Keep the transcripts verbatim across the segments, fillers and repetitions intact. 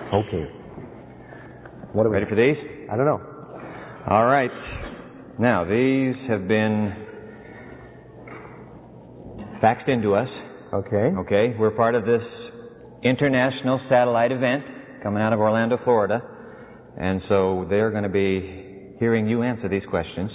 Okay. What are we Ready for these? I don't know. All right. Now, these have been faxed into us. Okay. Okay. We're part of this international satellite event coming out of Orlando, Florida. And so they're going to be hearing you answer these questions.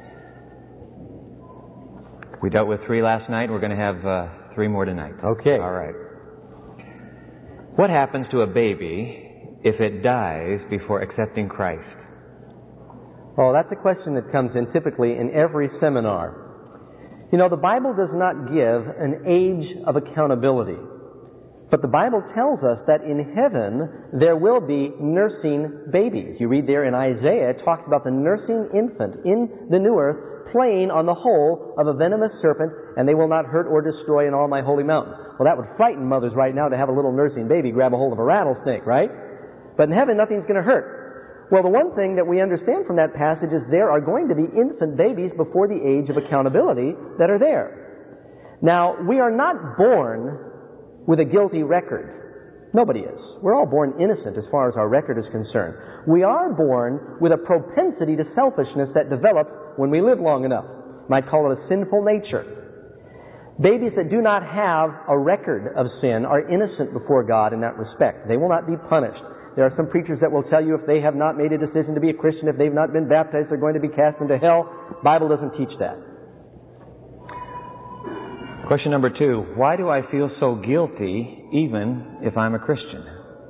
We dealt with three last night. We're going to have uh, three more tonight. Okay. All right. What happens to a baby if it dies before accepting Christ? Oh, that's a question that comes in typically in every seminar. You know, the Bible does not give an age of accountability. But the Bible tells us that in heaven there will be nursing babies. You read there in Isaiah, it talks about the nursing infant in the new earth playing on the hole of a venomous serpent, and they will not hurt or destroy in all my holy mountains. Well, that would frighten mothers right now to have a little nursing baby grab a hold of a rattlesnake, right? But in heaven, nothing's going to hurt. Well, the one thing that we understand from that passage is there are going to be infant babies before the age of accountability that are there. Now, we are not born with a guilty record. Nobody is. We're all born innocent as far as our record is concerned. We are born with a propensity to selfishness that develops when we live long enough. You might call it a sinful nature. Babies that do not have a record of sin are innocent before God in that respect. They will not be punished. There are some preachers that will tell you if they have not made a decision to be a Christian, if they've not been baptized, they're going to be cast into hell. The Bible doesn't teach that. Question number two. Why do I feel so guilty even if I'm a Christian?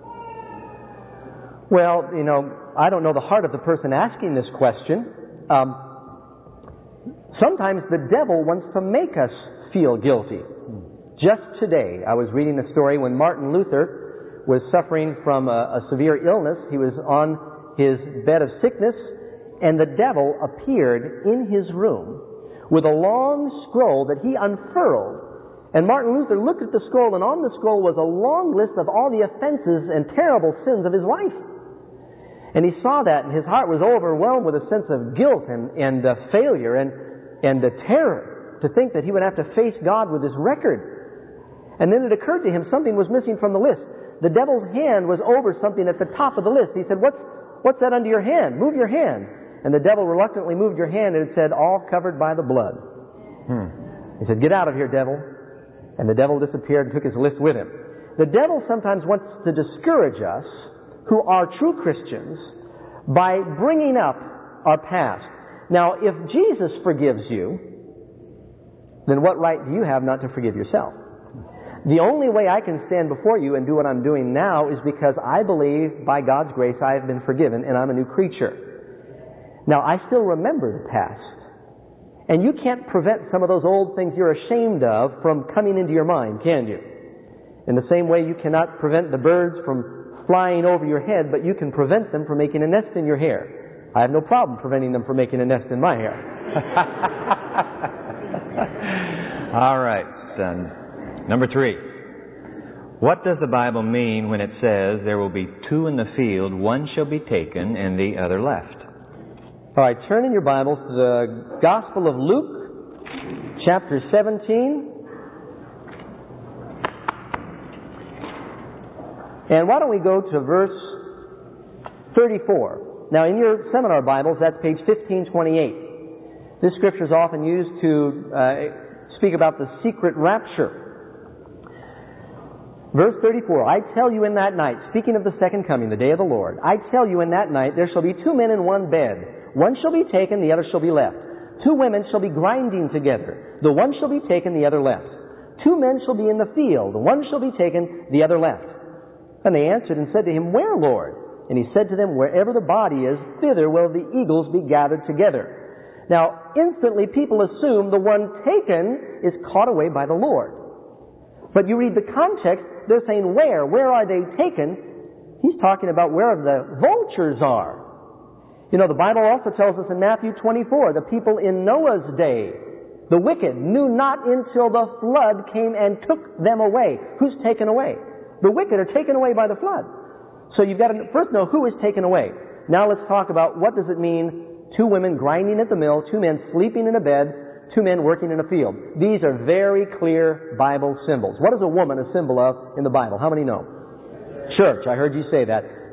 Well, you know, I don't know the heart of the person asking this question. Um, sometimes the devil wants to make us feel guilty. Just today, I was reading a story when Martin Luther was suffering from a, a severe illness. He was on his bed of sickness, and the devil appeared in his room with a long scroll that he unfurled. And Martin Luther looked at the scroll, and on the scroll was a long list of all the offenses and terrible sins of his life. And he saw that, and his heart was overwhelmed with a sense of guilt and, and uh, failure and, and uh, terror to think that he would have to face God with this record. And then it occurred to him something was missing from the list. The devil's hand was over something at the top of the list. He said, what's, what's that under your hand? Move your hand. And the devil reluctantly moved your hand, and it said, all covered by the blood. Hmm. He said, get out of here, devil. And the devil disappeared and took his list with him. The devil sometimes wants to discourage us, who are true Christians, by bringing up our past. Now, if Jesus forgives you, then what right do you have not to forgive yourself? The only way I can stand before you and do what I'm doing now is because I believe, by God's grace, I have been forgiven and I'm a new creature. Now, I still remember the past. And you can't prevent some of those old things you're ashamed of from coming into your mind, can you? In the same way you cannot prevent the birds from flying over your head, but you can prevent them from making a nest in your hair. I have no problem preventing them from making a nest in my hair. All right, son. Number three. What does the Bible mean when it says there will be two in the field, one shall be taken and the other left? All right, turn in your Bibles to the Gospel of Luke, chapter seventeen. And why don't we go to verse thirty-four. Now, in your seminar Bibles, that's page fifteen twenty-eight. This scripture is often used to uh, speak about the secret rapture. Verse thirty-four, I tell you in that night, speaking of the second coming, the day of the Lord, I tell you in that night there shall be two men in one bed. One shall be taken, the other shall be left. Two women shall be grinding together. The one shall be taken, the other left. Two men shall be in the field. One shall be taken, the other left. And they answered and said to him, where, Lord? And he said to them, wherever the body is, thither will the eagles be gathered together. Now, instantly people assume the one taken is caught away by the Lord. But you read the context, they're saying, where? Where are they taken? He's talking about where the vultures are. You know, the Bible also tells us in Matthew twenty-four, the people in Noah's day, the wicked, knew not until the flood came and took them away. Who's taken away? The wicked are taken away by the flood. So you've got to first know who is taken away. Now let's talk about what does it mean, two women grinding at the mill, two men sleeping in a bed, two men working in a field. These are very clear Bible symbols. What is a woman a symbol of in the Bible? How many know? Church. I heard you say that.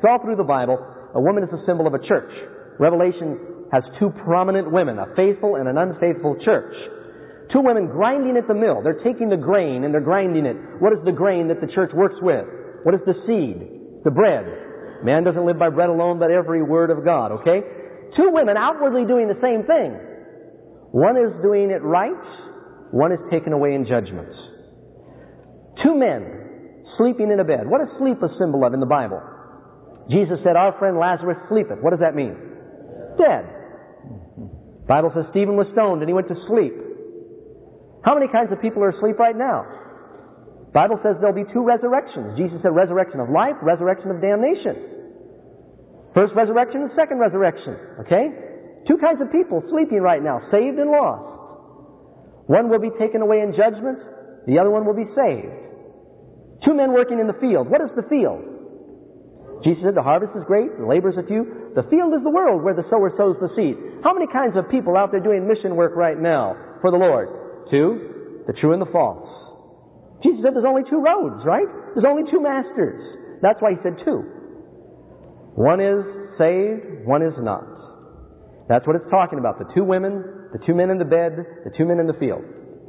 It's all through the Bible. A woman is a symbol of a church. Revelation has two prominent women, a faithful and an unfaithful church. Two women grinding at the mill. They're taking the grain and they're grinding it. What is the grain that the church works with? What is the seed? The bread. Man doesn't live by bread alone, but every word of God, okay? Two women outwardly doing the same thing. One is doing it right. One is taken away in judgments. Two men sleeping in a bed. What is sleep a symbol of in the Bible? Jesus said, our friend Lazarus sleepeth. What does that mean? Dead. The Bible says Stephen was stoned and he went to sleep. How many kinds of people are asleep right now? The Bible says there'll be two resurrections. Jesus said resurrection of life, resurrection of damnation. First resurrection and second resurrection. Okay? Two kinds of people sleeping right now, saved and lost. One will be taken away in judgment. The other one will be saved. Two men working in the field. What is the field? Jesus said the harvest is great, the laborers are few. The field is the world where the sower sows the seed. How many kinds of people out there doing mission work right now for the Lord? Two, the true and the false. Jesus said there's only two roads, right? There's only two masters. That's why he said two. One is saved, one is not. That's what it's talking about. The two women, the two men in the bed, the two men in the field.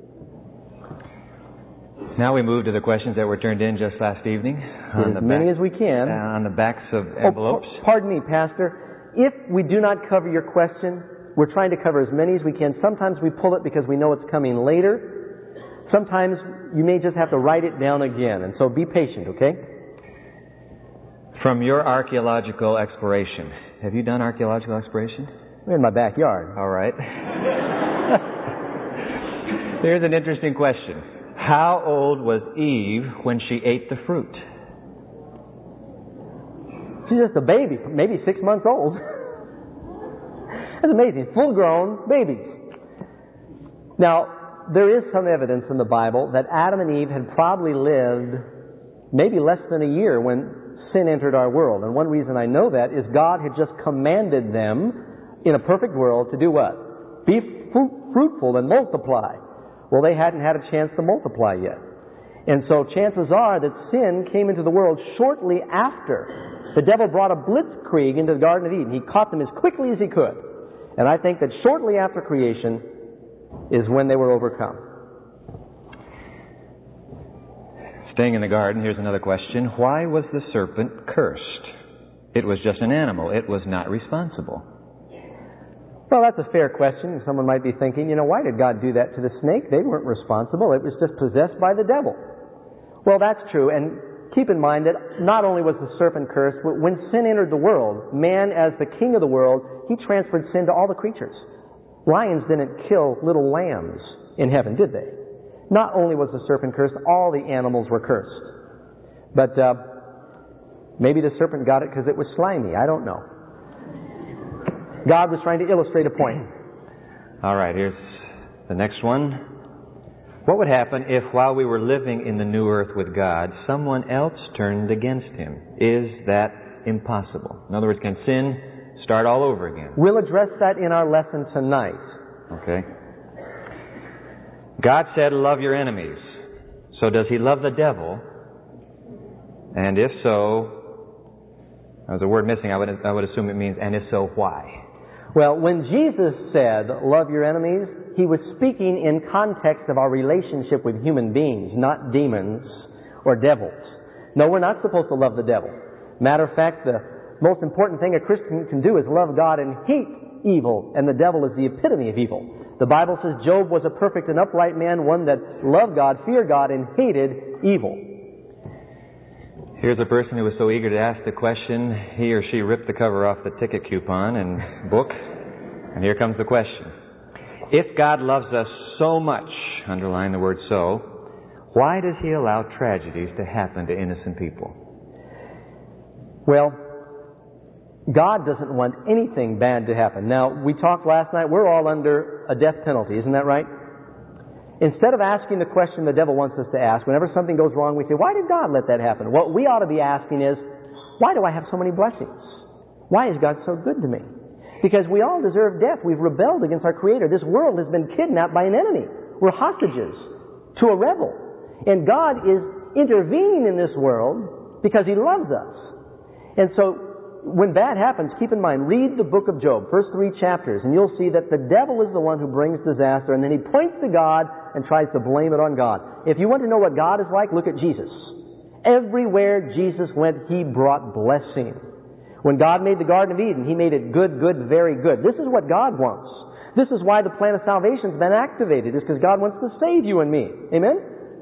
Now we move to the questions that were turned in just last evening. On as many back, as we can. Uh, on the backs of envelopes. Oh, pardon me, Pastor. If we do not cover your question, we're trying to cover as many as we can. Sometimes we pull it because we know it's coming later. Sometimes you may just have to write it down again. And so be patient, okay? From your archaeological exploration. Have you done archaeological exploration? We're in my backyard. All right. Here's an interesting question. How old was Eve when she ate the fruit? She's just a baby, maybe six months old. That's amazing. Full-grown babies. Now, there is some evidence in the Bible that Adam and Eve had probably lived maybe less than a year when sin entered our world. And one reason I know that is God had just commanded them in a perfect world to do what? Be fruitful and multiply. Well, they hadn't had a chance to multiply yet. And so chances are that sin came into the world shortly after. The devil brought a blitzkrieg into the Garden of Eden. He caught them as quickly as he could. And I think that shortly after creation is when they were overcome. Staying in the garden, here's another question. Why was the serpent cursed? It was just an animal. It was not responsible. Well, that's a fair question. Someone might be thinking, you know, why did God do that to the snake? They weren't responsible. It was just possessed by the devil. Well, that's true. And keep in mind that not only was the serpent cursed, but when sin entered the world, man as the king of the world, he transferred sin to all the creatures. Lions didn't kill little lambs in heaven, did they? Not only was the serpent cursed, all the animals were cursed. But uh, maybe the serpent got it because it was slimy. I don't know. God was trying to illustrate a point. All right, here's the next one. What would happen if while we were living in the new earth with God, someone else turned against Him? Is that impossible? In other words, can sin start all over again? We'll address that in our lesson tonight. Okay. God said, love your enemies. So does He love the devil? And if so, there's a word missing. I would, I would assume it means, and if so, why? Well, when Jesus said, love your enemies, He was speaking in context of our relationship with human beings, not demons or devils. No, we're not supposed to love the devil. Matter of fact, the most important thing a Christian can do is love God and hate evil, and the devil is the epitome of evil. The Bible says Job was a perfect and upright man, one that loved God, feared God, and hated evil. Here's a person who was so eager to ask the question, he or she ripped the cover off the ticket coupon and book. And here comes the question. If God loves us so much, underline the word so, why does He allow tragedies to happen to innocent people? Well, God doesn't want anything bad to happen. Now, we talked last night, we're all under a death penalty, isn't that right? Instead of asking the question the devil wants us to ask, whenever something goes wrong, we say, why did God let that happen? What we ought to be asking is, why do I have so many blessings? Why is God so good to me? Because we all deserve death. We've rebelled against our Creator. This world has been kidnapped by an enemy. We're hostages to a rebel. And God is intervening in this world because He loves us. And so, when that happens, keep in mind, read the book of Job, first three chapters, and you'll see that the devil is the one who brings disaster, and then he points to God and tries to blame it on God. If you want to know what God is like, look at Jesus. Everywhere Jesus went, he brought blessing. When God made the Garden of Eden, he made it good, good, very good. This is what God wants. This is why the plan of salvation has been activated. It's because God wants to save you and me. Amen?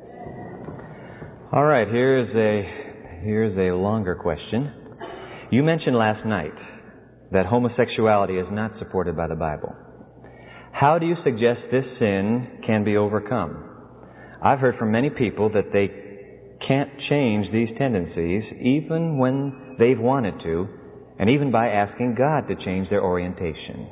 All right, here's a, here's a longer question. You mentioned last night that homosexuality is not supported by the Bible. How do you suggest this sin can be overcome? I've heard from many people that they can't change these tendencies even when they've wanted to, and even by asking God to change their orientation.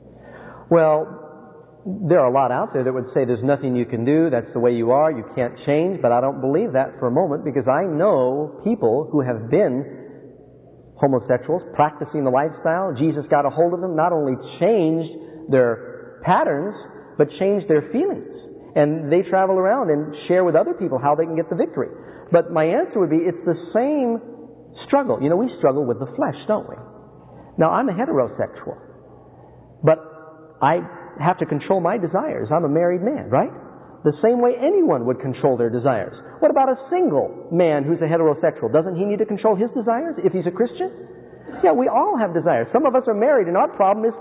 Well, there are a lot out there that would say there's nothing you can do, that's the way you are, you can't change, but I don't believe that for a moment, because I know people who have been homosexuals practicing the lifestyle. Jesus got a hold of them, not only changed their patterns, but changed their feelings. And they travel around and share with other people how they can get the victory. But my answer would be, it's the same struggle. You know, we struggle with the flesh, don't we? Now, I'm a heterosexual, but I have to control my desires. I'm a married man, right? The same way anyone would control their desires. What about a single man who's a heterosexual? Doesn't he need to control his desires if he's a Christian? Yeah, we all have desires. Some of us are married and our problem is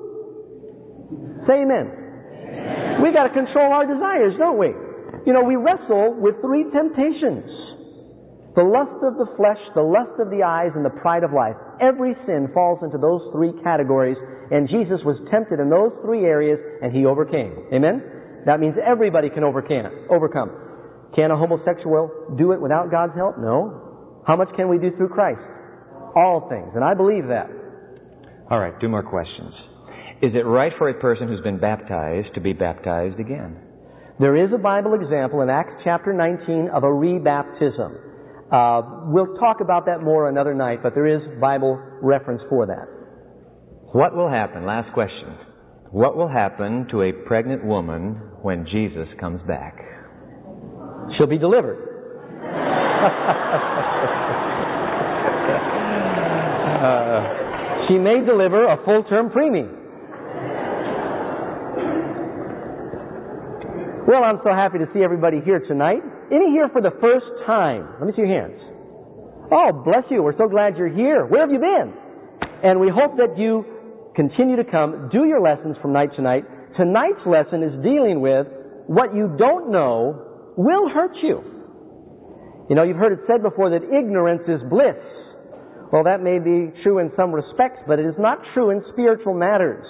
food. Say amen. Amen. We got to control our desires, don't we? You know, we wrestle with three temptations. The lust of the flesh, the lust of the eyes, and the pride of life. Every sin falls into those three categories, and Jesus was tempted in those three areas, and he overcame. Amen? That means everybody can overcome. Overcome. Can a homosexual do it without God's help? No. How much can we do through Christ? All things. And I believe that. All right, two more questions. Is it right for a person who's been baptized to be baptized again? There is a Bible example in Acts chapter nineteen of a rebaptism. Uh, we'll talk about that more another night, but there is Bible reference for that. What will happen? Last question. What will happen to a pregnant woman when Jesus comes back? She'll be delivered. uh, she may deliver a full-term preemie. Well, I'm so happy to see everybody here tonight. Any here for the first time? Let me see your hands. Oh, bless you. We're so glad you're here. Where have you been? And we hope that you continue to come, do your lessons from night to night. Tonight's lesson is dealing with what you don't know will hurt you. You know, you've heard it said before that ignorance is bliss. Well, that may be true in some respects, but it is not true in spiritual matters.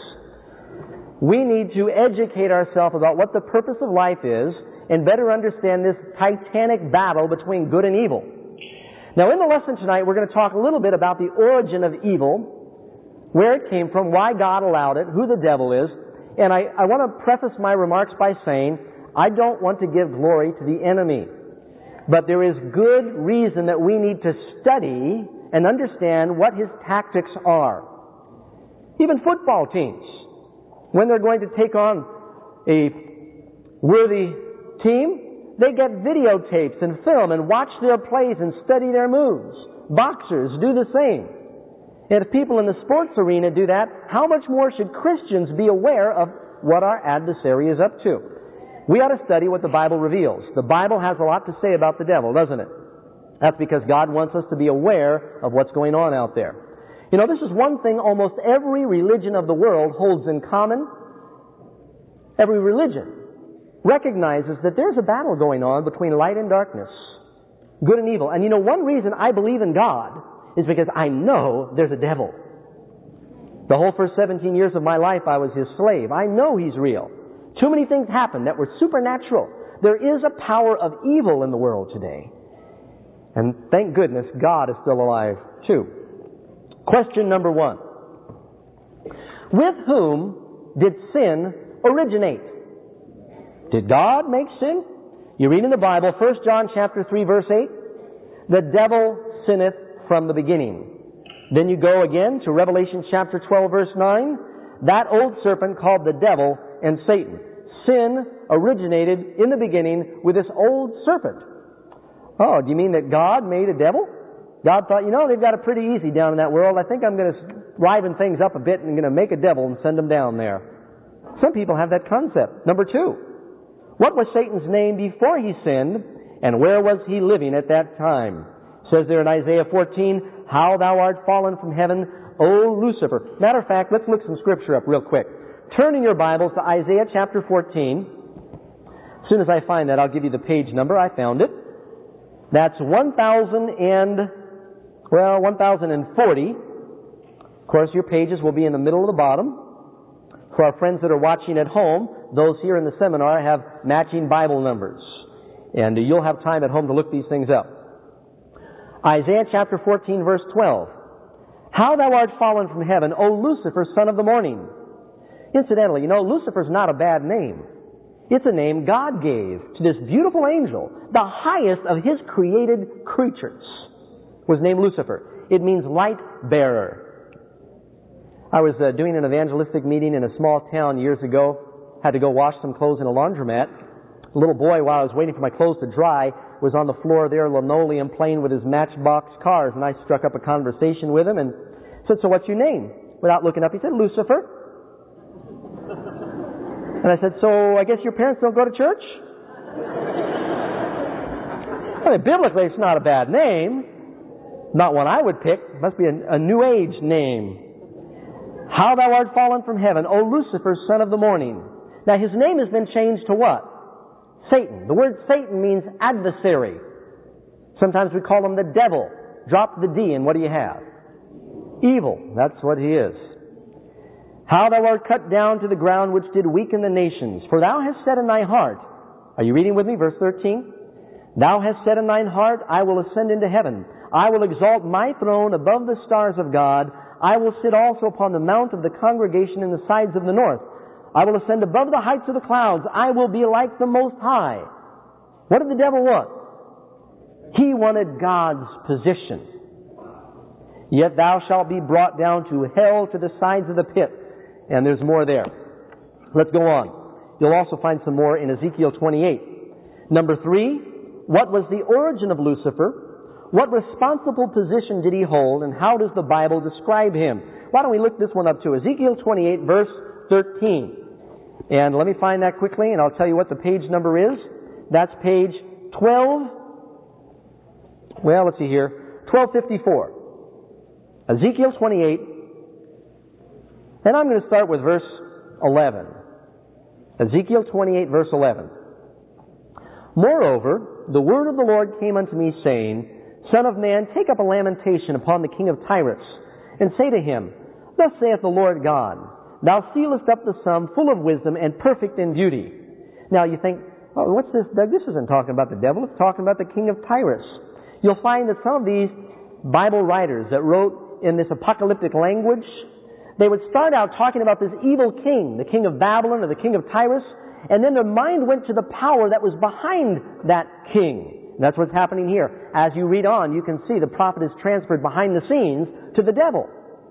We need to educate ourselves about what the purpose of life is and better understand this titanic battle between good and evil. Now, in the lesson tonight, we're going to talk a little bit about the origin of evil, where it came from, why God allowed it, who the devil is. And I, I want to preface my remarks by saying, I don't want to give glory to the enemy. But there is good reason that we need to study and understand what his tactics are. Even football teams, when they're going to take on a worthy team, they get videotapes and film and watch their plays and study their moves. Boxers do the same. And if people in the sports arena do that, how much more should Christians be aware of what our adversary is up to? We ought to study what the Bible reveals. The Bible has a lot to say about the devil, doesn't it? That's because God wants us to be aware of what's going on out there. You know, this is one thing almost every religion of the world holds in common. Every religion recognizes that there's a battle going on between light and darkness, good and evil. And you know, one reason I believe in God is because I know there's a devil. The whole first seventeen years of my life I was his slave. I know he's real. Too many things happened that were supernatural. There is a power of evil in the world today. And thank goodness God is still alive too. Question number one. With whom did sin originate? Did God make sin? You read in the Bible, First John chapter three, verse eight, the devil sinneth from the beginning. Then you go again to Revelation chapter twelve, verse nine, that old serpent called the devil and Satan. Sin originated in the beginning with this old serpent. Oh, do you mean that God made a devil? God thought, you know, they've got it pretty easy down in that world. I think I'm going to liven things up a bit and I'm going to make a devil and send them down there. Some people have that concept. Number two, what was Satan's name before he sinned, and where was he living at that time? It says there in Isaiah fourteen, how thou art fallen from heaven, O Lucifer. Matter of fact, let's look some scripture up real quick. Turn in your Bibles to Isaiah chapter fourteen. As soon as I find that, I'll give you the page number. I found it. That's one thousand and, well, one thousand forty. Of course, your pages will be in the middle of the bottom. For our friends that are watching at home, those here in the seminar have matching Bible numbers. And you'll have time at home to look these things up. Isaiah chapter fourteen, verse twelve. How thou art fallen from heaven, O Lucifer, son of the morning. Incidentally, you know, Lucifer's not a bad name. It's a name God gave to this beautiful angel, the highest of His created creatures, was named Lucifer. It means light bearer. I was uh, doing an evangelistic meeting in a small town years ago. Had to go wash some clothes in a laundromat. A little boy, while I was waiting for my clothes to dry, was on the floor there, linoleum, playing with his Matchbox cars, and I struck up a conversation with him and said, so what's your name? Without looking up, he said, Lucifer. And I said, so I guess your parents don't go to church? I mean, biblically, it's not a bad name. Not one I would pick. It must be a, a New Age name. How thou art fallen from heaven, O Lucifer, son of the morning. Now, his name has been changed to what? Satan. The word Satan means adversary. Sometimes we call him the devil. Drop the D and what do you have? Evil. That's what he is. How thou art cut down to the ground which did weaken the nations. For thou hast said in thy heart. Are you reading with me? Verse thirteen. Thou hast said in thine heart, I will ascend into heaven. I will exalt my throne above the stars of God. I will sit also upon the mount of the congregation in the sides of the north. I will ascend above the heights of the clouds. I will be like the Most High. What did the devil want? He wanted God's position. Yet thou shalt be brought down to hell, to the sides of the pit. And there's more there. Let's go on. You'll also find some more in Ezekiel twenty-eight. Number three, what was the origin of Lucifer? What responsible position did he hold, and how does the Bible describe him? Why don't we look this one up too? Ezekiel twenty-eight, verse thirteen. And let me find that quickly, and I'll tell you what the page number is. That's page twelve. Well, let's see here. twelve fifty-four. Ezekiel twenty-eight. And I'm going to start with verse eleven. Ezekiel twenty-eight, verse eleven. Moreover, the word of the Lord came unto me, saying, Son of man, take up a lamentation upon the king of Tyrus, and say to him, Thus saith the Lord God, Thou sealest up the sum, full of wisdom and perfect in beauty. Now you think, oh, what's this, Doug? This isn't talking about the devil. It's talking about the king of Tyrus. You'll find that some of these Bible writers that wrote in this apocalyptic language, they would start out talking about this evil king, the king of Babylon or the king of Tyrus, and then their mind went to the power that was behind that king. And that's what's happening here. As you read on, you can see the prophet is transferred behind the scenes to the devil.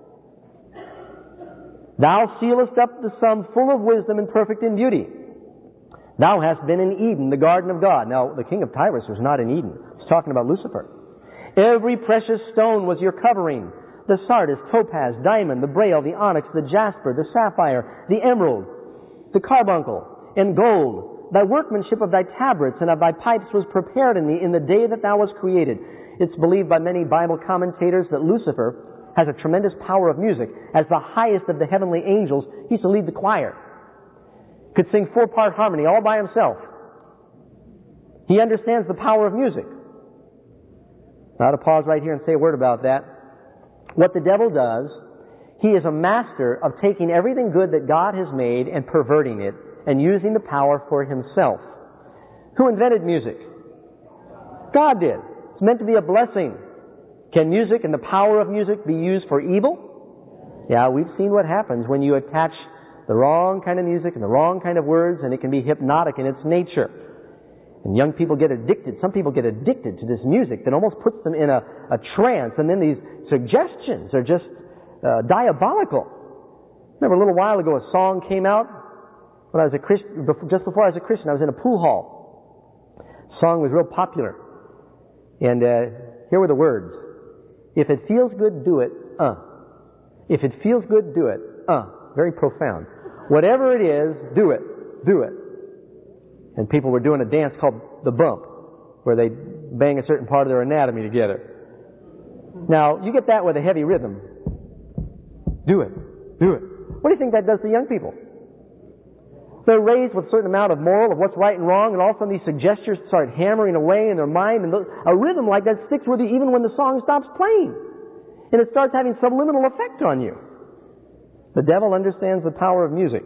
Thou sealest up the sum, full of wisdom and perfect in beauty. Thou hast been in Eden, the garden of God. Now, the king of Tyrus was not in Eden. He's talking about Lucifer. Every precious stone was your covering. The sardis, topaz, diamond, the braille, the onyx, the jasper, the sapphire, the emerald, the carbuncle, and gold. Thy workmanship of thy tabrets and of thy pipes was prepared in thee in the day that thou wast created. It's believed by many Bible commentators that Lucifer has a tremendous power of music. As the highest of the heavenly angels, he used to lead the choir. Could sing four-part harmony all by himself. He understands the power of music. Now to pause right here and say a word about that. What the devil does, he is a master of taking everything good that God has made and perverting it and using the power for himself. Who invented music? God did. It's meant to be a blessing. Can music and the power of music be used for evil? Yeah, we've seen what happens when you attach the wrong kind of music and the wrong kind of words, and it can be hypnotic in its nature. And young people get addicted. Some people get addicted to this music that almost puts them in a, a trance, and then these suggestions are just uh, diabolical. Remember a little while ago a song came out when I was a Christian, just before I was a Christian. I was in a pool hall. The song was real popular. And uh, here were the words. If it feels good, do it. Uh. If it feels good, do it. Uh. Very profound. Whatever it is, do it. Do it. And people were doing a dance called the bump, where they bang a certain part of their anatomy together. Now, you get that with a heavy rhythm. Do it. Do it. What do you think that does to young people? They're raised with a certain amount of moral of what's right and wrong, and all of a sudden these suggestions start hammering away in their mind, and a rhythm like that sticks with you even when the song stops playing. And it starts having subliminal effect on you. The devil understands the power of music.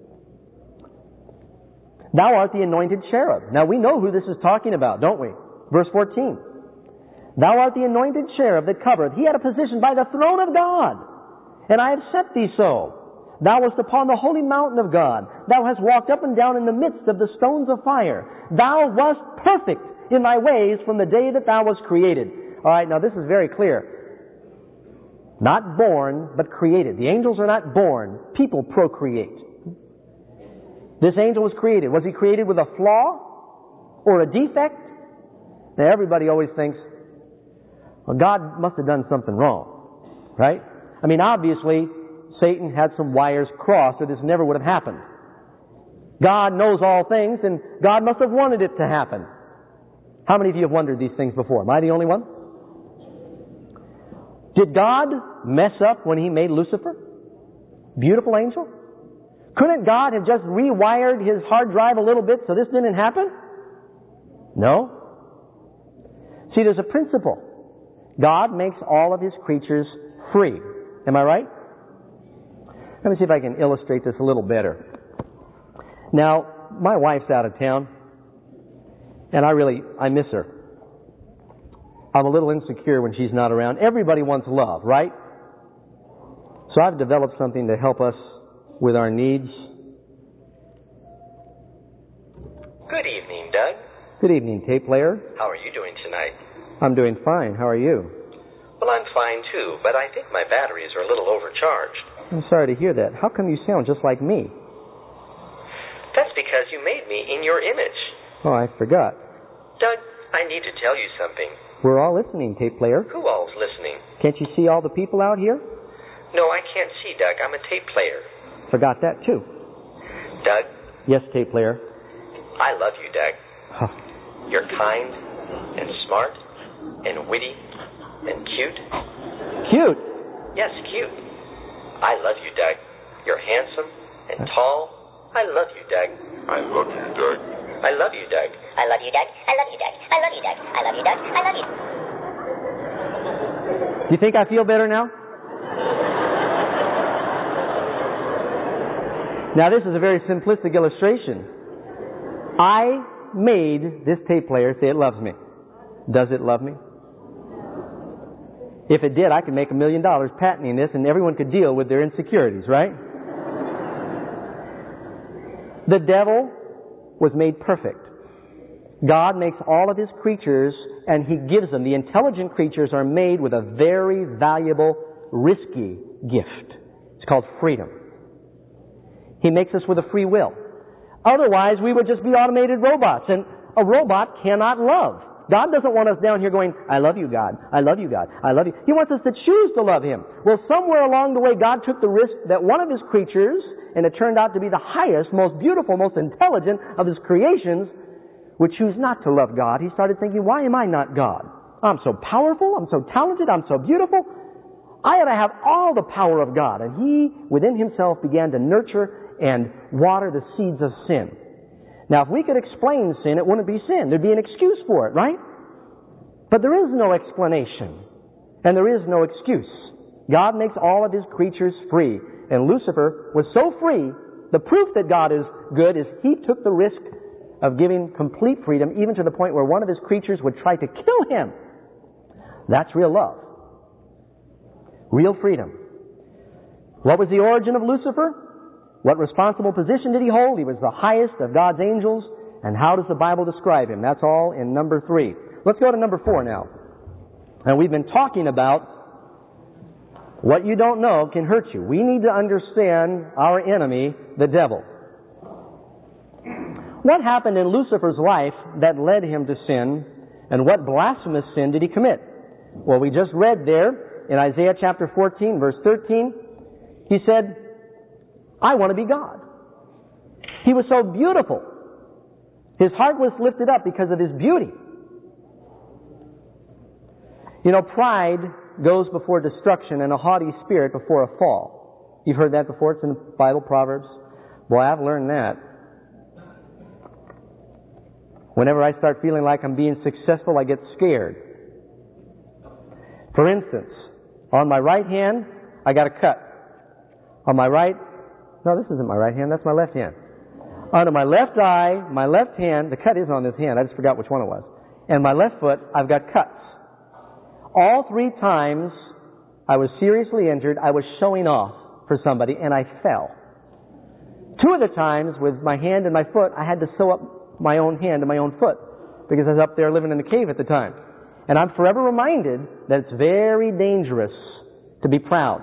Thou art the anointed cherub. Now we know who this is talking about, don't we? Verse fourteen. Thou art the anointed cherub that covereth. He had a position by the throne of God, and I have set thee so. Thou wast upon the holy mountain of God. Thou hast walked up and down in the midst of the stones of fire. Thou wast perfect in thy ways from the day that thou wast created. All right, now this is very clear. Not born, but created. The angels are not born. People procreate. This angel was created. Was he created with a flaw or a defect? Now everybody always thinks, well, God must have done something wrong. Right? I mean, obviously, Satan had some wires crossed or this never would have happened. God knows all things, and God must have wanted it to happen. How many of you have wondered these things before? Am I the only one? Did God mess up when He made Lucifer? Beautiful angel? Couldn't God have just rewired His hard drive a little bit so this didn't happen? No. See, there's a principle. God makes all of His creatures free. Am I right? Let me see if I can illustrate this a little better. Now, my wife's out of town, and I really, I miss her. I'm a little insecure when she's not around. Everybody wants love, right? So I've developed something to help us with our needs. Good evening, Doug. Good evening, tape player. How are you doing tonight? I'm doing fine. How are you? Well, I'm fine too, but I think my batteries are a little overcharged. I'm sorry to hear that. How come you sound just like me? That's because you made me in your image. Oh, I forgot. Doug, I need to tell you something. We're all listening, tape player. Who all's listening? Can't you see all the people out here? No, I can't see, Doug. I'm a tape player. Forgot that too. Doug? Yes, tape player. I love you, Doug. Huh. You're kind and smart and witty and cute. Cute? Yes, cute. I love you, Doug. You're handsome and tall. I love you, Doug. I love you, Doug. I love you, Doug. I love you, Doug. I love you, Doug. I love you, Doug. I love you, Doug. I love you. Do you think I feel better now? Now, this is a very simplistic illustration. I made this tape player say it loves me. Does it love me? If it did, I could make a million dollars patenting this and everyone could deal with their insecurities, right? The devil was made perfect. God makes all of His creatures and He gives them. The intelligent creatures are made with a very valuable, risky gift. It's called freedom. He makes us with a free will. Otherwise, we would just be automated robots, and a robot cannot love. God doesn't want us down here going, I love you, God. I love you, God. I love you. He wants us to choose to love Him. Well, somewhere along the way, God took the risk that one of His creatures, and it turned out to be the highest, most beautiful, most intelligent of His creations, would choose not to love God. He started thinking, why am I not God? I'm so powerful. I'm so talented. I'm so beautiful. I ought to have all the power of God. And he, within himself, began to nurture and water the seeds of sin. Now, if we could explain sin, it wouldn't be sin. There'd be an excuse for it, right? But there is no explanation. And there is no excuse. God makes all of His creatures free. And Lucifer was so free, the proof that God is good is He took the risk of giving complete freedom, even to the point where one of His creatures would try to kill him. That's real love. Real freedom. What was the origin of Lucifer? What responsible position did he hold? He was the highest of God's angels. And how does the Bible describe him? That's all in number three. Let's go to number four now. And we've been talking about what you don't know can hurt you. We need to understand our enemy, the devil. What happened in Lucifer's life that led him to sin, and what blasphemous sin did he commit? Well, we just read there in Isaiah chapter fourteen, verse thirteen, he said, I want to be God. He was so beautiful. His heart was lifted up because of his beauty. You know, pride goes before destruction and a haughty spirit before a fall. You've heard that before. It's in the Bible, Proverbs. Boy, I've learned that. Whenever I start feeling like I'm being successful, I get scared. For instance, on my right hand, I got a cut. On my right, no, this isn't my right hand, that's my left hand. Under my left eye, my left hand, the cut is on this hand, I just forgot which one it was. And my left foot, I've got cuts. All three times I was seriously injured, I was showing off for somebody, and I fell. Two of the times with my hand and my foot, I had to sew up my own hand and my own foot because I was up there living in the cave at the time. And I'm forever reminded that it's very dangerous to be proud.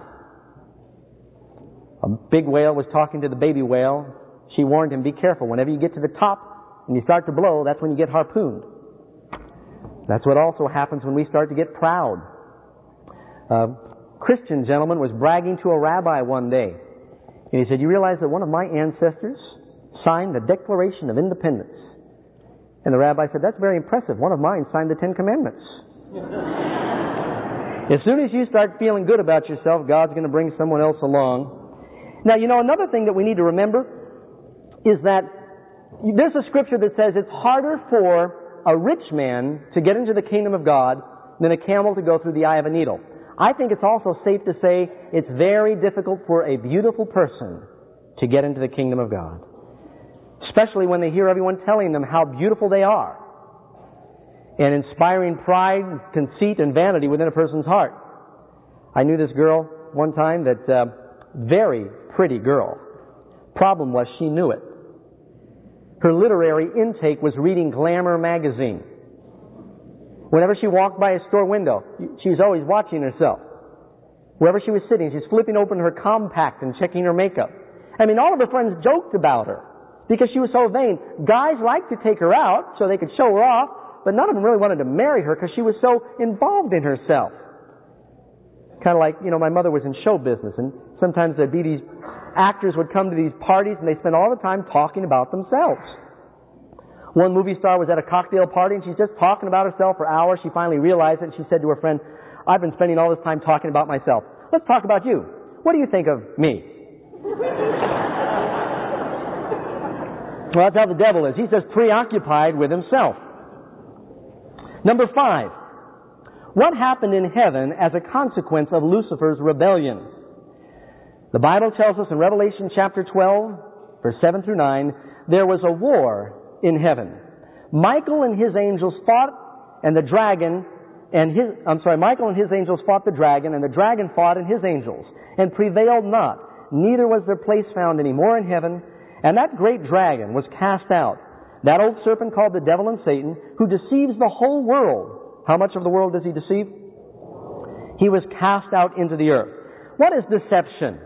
A big whale was talking to the baby whale. She warned him, be careful. Whenever you get to the top and you start to blow, that's when you get harpooned. That's what also happens when we start to get proud. A Christian gentleman was bragging to a rabbi one day. And he said, you realize that one of my ancestors signed the Declaration of Independence? And the rabbi said, that's very impressive. One of mine signed the Ten Commandments. As soon as you start feeling good about yourself, God's going to bring someone else along. Now, you know, another thing that we need to remember is that there's a scripture that says it's harder for a rich man to get into the kingdom of God than a camel to go through the eye of a needle. I think it's also safe to say it's very difficult for a beautiful person to get into the kingdom of God. Especially when they hear everyone telling them how beautiful they are and inspiring pride, conceit, and vanity within a person's heart. I knew this girl one time that, uh, very pretty girl. Problem was she knew it. Her literary intake was reading Glamour magazine. Whenever she walked by a store window, she was always watching herself. Wherever she was sitting, she's flipping open her compact and checking her makeup. I mean, all of her friends joked about her because she was so vain. Guys liked to take her out so they could show her off, but none of them really wanted to marry her because she was so involved in herself. Kind of like, you know, my mother was in show business, and sometimes there'd be these actors would come to these parties and they spend all the time talking about themselves. One movie star was at a cocktail party and she's just talking about herself for hours. She finally realized it and she said to her friend, I've been spending all this time talking about myself. Let's talk about you. What do you think of me? Well, that's how the devil is. He's just preoccupied with himself. Number five. What happened in heaven as a consequence of Lucifer's rebellion? The Bible tells us in Revelation chapter twelve, verse seven through nine, there was a war in heaven. Michael and his angels fought, and the dragon and his, I'm sorry, Michael and his angels fought the dragon, and the dragon fought and his angels, and prevailed not. Neither was their place found any more in heaven. And that great dragon was cast out, that old serpent called the devil and Satan, who deceives the whole world. How much of the world does he deceive? He was cast out into the earth. What is deception?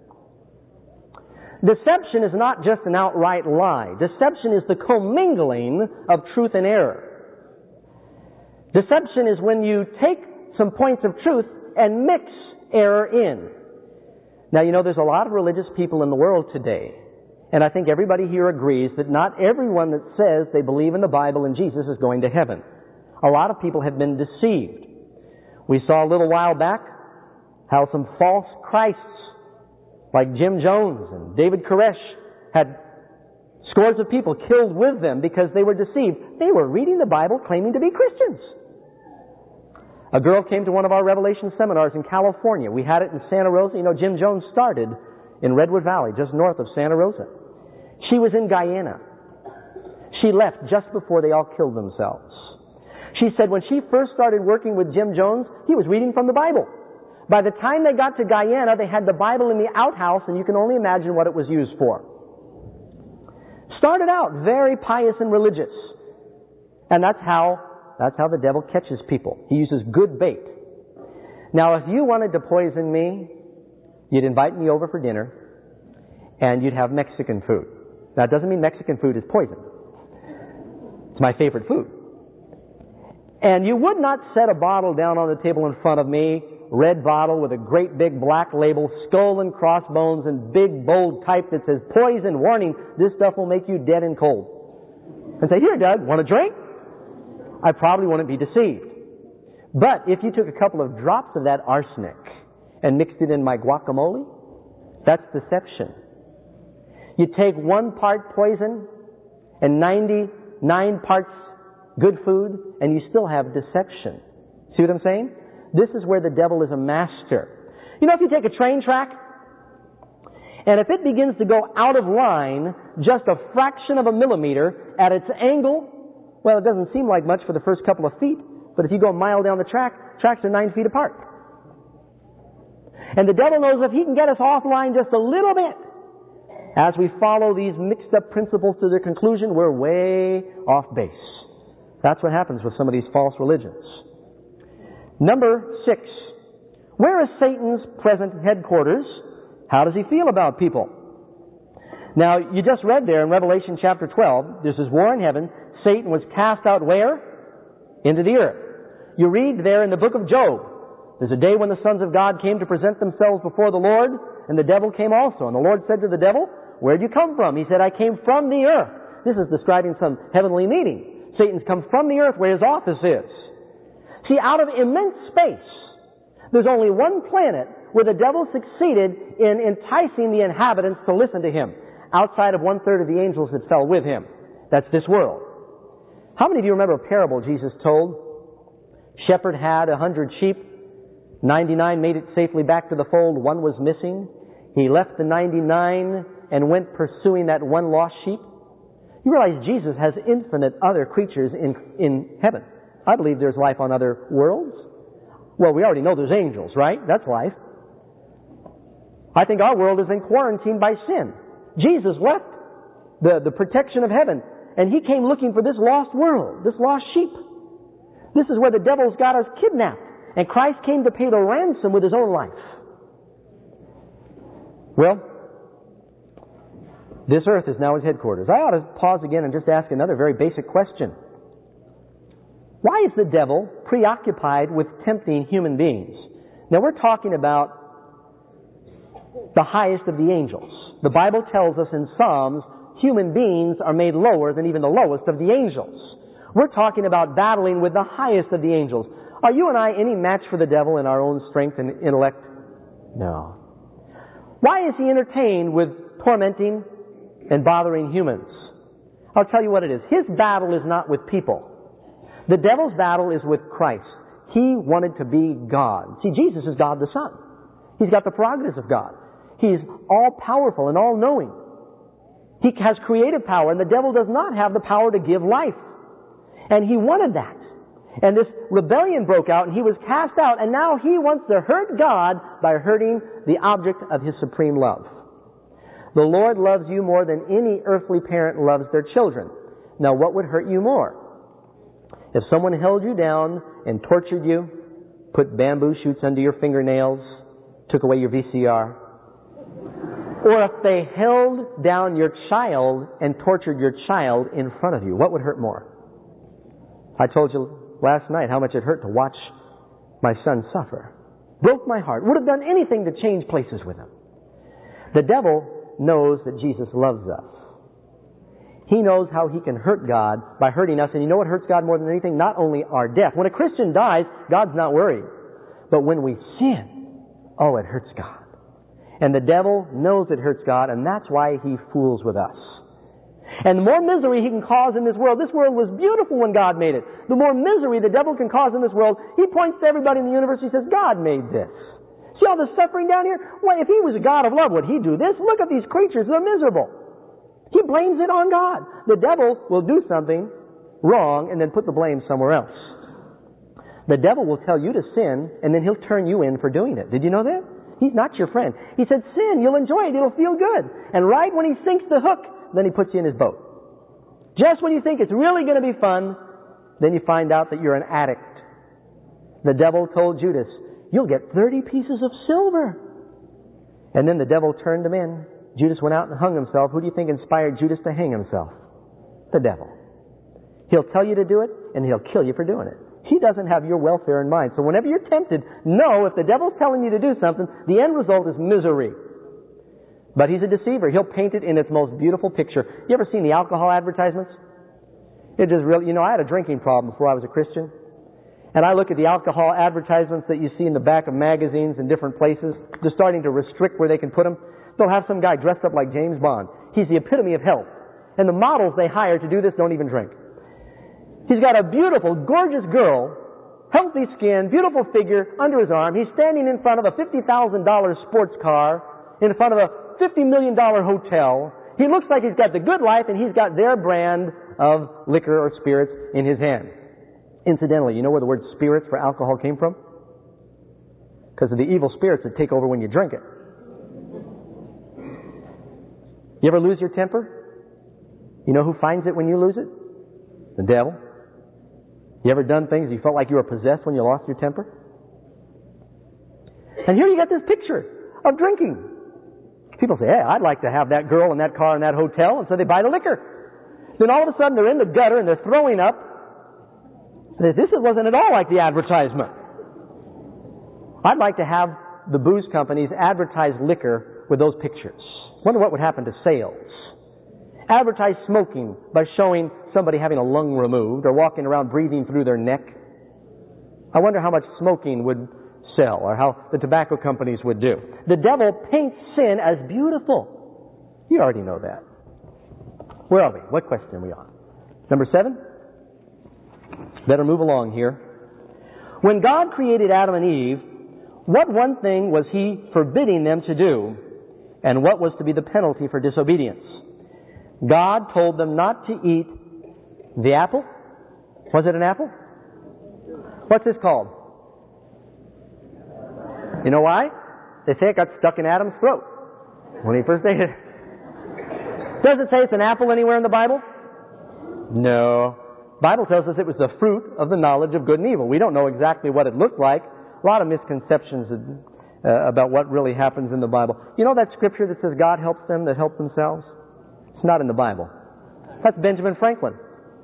Deception is not just an outright lie. Deception is the commingling of truth and error. Deception is when you take some points of truth and mix error in. Now, you know, there's a lot of religious people in the world today, and I think everybody here agrees that not everyone that says they believe in the Bible and Jesus is going to heaven. A lot of people have been deceived. We saw a little while back how some false Christs like Jim Jones and David Koresh had scores of people killed with them because they were deceived. They were reading the Bible claiming to be Christians. A girl came to one of our Revelation seminars in California. We had it in Santa Rosa. You know, Jim Jones started in Redwood Valley, just north of Santa Rosa. She was in Guyana. She left just before they all killed themselves. She said when she first started working with Jim Jones, he was reading from the Bible. By the time they got to Guyana, they had the Bible in the outhouse, and you can only imagine what it was used for. Started out very pious and religious. And that's how, that's how the devil catches people. He uses good bait. Now, if you wanted to poison me, you'd invite me over for dinner, and you'd have Mexican food. Now, it doesn't mean Mexican food is poison. It's my favorite food. And you would not set a bottle down on the table in front of me, red bottle with a great big black label, skull and crossbones, and big bold type that says, poison warning, this stuff will make you dead and cold. And say, here, Doug, want a drink? I probably wouldn't be deceived. But if you took a couple of drops of that arsenic and mixed it in my guacamole, that's deception. You take one part poison and ninety-nine parts good food, and you still have deception. See what I'm saying? This is where the devil is a master. You know, if you take a train track, and if it begins to go out of line just a fraction of a millimeter at its angle, well, it doesn't seem like much for the first couple of feet, but if you go a mile down the track, tracks are nine feet apart. And the devil knows if he can get us offline just a little bit, as we follow these mixed up principles to their conclusion, we're way off base. That's what happens with some of these false religions. Number six. Where is Satan's present headquarters? How does he feel about people? Now, you just read there in Revelation chapter twelve, this is war in heaven. Satan was cast out where? Into the earth. You read there in the book of Job, there's a day when the sons of God came to present themselves before the Lord, and the devil came also. And the Lord said to the devil, where did you come from? He said, I came from the earth. This is describing some heavenly meeting. Satan's come from the earth where his office is. See, out of immense space, there's only one planet where the devil succeeded in enticing the inhabitants to listen to him, outside of one-third of the angels that fell with him. That's this world. How many of you remember a parable Jesus told? Shepherd had a hundred sheep. ninety-nine made it safely back to the fold. One was missing. He left the ninety-nine and went pursuing that one lost sheep. You realize Jesus has infinite other creatures in, in heaven. I believe there's life on other worlds. Well, we already know there's angels, right? That's life. I think our world has been quarantined by sin. Jesus left the, the protection of heaven, and he came looking for this lost world, this lost sheep. This is where the devil's got us kidnapped, and Christ came to pay the ransom with his own life. Well, this earth is now his headquarters. I ought to pause again and just ask another very basic question. Why is the devil preoccupied with tempting human beings? Now, we're talking about the highest of the angels. The Bible tells us in Psalms, human beings are made lower than even the lowest of the angels. We're talking about battling with the highest of the angels. Are you and I any match for the devil in our own strength and intellect? No. Why is he entertained with tormenting and bothering humans? I'll tell you what it is. His battle is not with people. The devil's battle is with Christ. He wanted to be God. See, Jesus is God the Son. He's got the prerogatives of God. He's all-powerful and all-knowing. He has creative power, and the devil does not have the power to give life. And he wanted that. And this rebellion broke out, and he was cast out, and now he wants to hurt God by hurting the object of his supreme love. The Lord loves you more than any earthly parent loves their children. Now, what would hurt you more? If someone held you down and tortured you, put bamboo shoots under your fingernails, took away your V C R, or if they held down your child and tortured your child in front of you, what would hurt more? I told you last night how much it hurt to watch my son suffer. Broke my heart. Would have done anything to change places with him. The devil knows that Jesus loves us. He knows how he can hurt God by hurting us. And you know what hurts God more than anything? Not only our death. When a Christian dies, God's not worried. But when we sin, oh, it hurts God. And the devil knows it hurts God, and that's why he fools with us. And the more misery he can cause in this world, this world was beautiful when God made it. The more misery the devil can cause in this world, he points to everybody in the universe, he says, God made this. See all the suffering down here? Well, if he was a God of love, would he do this? Look at these creatures, they're miserable. He blames it on God. The devil will do something wrong and then put the blame somewhere else. The devil will tell you to sin, and then he'll turn you in for doing it. Did you know that? He's not your friend. He said, sin, you'll enjoy it, it'll feel good. And right when he sinks the hook, then he puts you in his boat. Just when you think it's really going to be fun, then you find out that you're an addict. The devil told Judas, you'll get thirty pieces of silver. And then the devil turned him in. Judas went out and hung himself. Who do you think inspired Judas to hang himself? The devil. He'll tell you to do it, and he'll kill you for doing it. He doesn't have your welfare in mind. So whenever you're tempted, know if the devil's telling you to do something, the end result is misery. But he's a deceiver. He'll paint it in its most beautiful picture. You ever seen the alcohol advertisements? It just really, you know, I had a drinking problem before I was a Christian. And I look at the alcohol advertisements that you see in the back of magazines in different places. They're starting to restrict where they can put them. They'll have some guy dressed up like James Bond. He's the epitome of health. And the models they hire to do this don't even drink. He's got a beautiful, gorgeous girl, healthy skin, beautiful figure under his arm. He's standing in front of a fifty thousand dollars sports car, in front of a fifty million dollars hotel. He looks like he's got the good life, and he's got their brand of liquor or spirits in his hand. Incidentally, you know where the word spirits for alcohol came from? Because of the evil spirits that take over when you drink it. You ever lose your temper? You know who finds it when you lose it? The devil. You ever done things you felt like you were possessed when you lost your temper? And here you got this picture of drinking. People say, hey, I'd like to have that girl and that car and that hotel, and so they buy the liquor. Then all of a sudden they're in the gutter and they're throwing up. This wasn't at all like the advertisement. I'd like to have the booze companies advertise liquor with those pictures. Wonder what would happen to sales. Advertise smoking by showing somebody having a lung removed or walking around breathing through their neck. I wonder how much smoking would sell or how the tobacco companies would do. The devil paints sin as beautiful. You already know that. Where are we? What question are we on? Number seven? Better move along here. When God created Adam and Eve, what one thing was He forbidding them to do, and what was to be the penalty for disobedience? God told them not to eat the apple. Was it an apple? What's this called? You know why? They say it got stuck in Adam's throat when he first ate it. Does it say it's an apple anywhere in the Bible? No. The Bible tells us it was the fruit of the knowledge of good and evil. We don't know exactly what it looked like. A lot of misconceptions uh, about what really happens in the Bible. You know that scripture that says God helps them that help themselves? It's not in the Bible. That's Benjamin Franklin.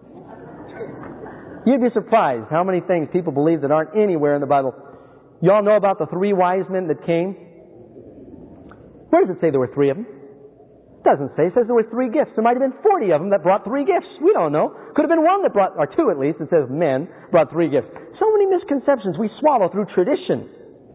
You'd be surprised how many things people believe that aren't anywhere in the Bible. You all know about the three wise men that came? Where does it say there were three of them? It doesn't say. It says there were three gifts. There might have been forty of them that brought three gifts. We don't know. Could have been one that brought, or two at least, it says men brought three gifts. So many misconceptions we swallow through tradition.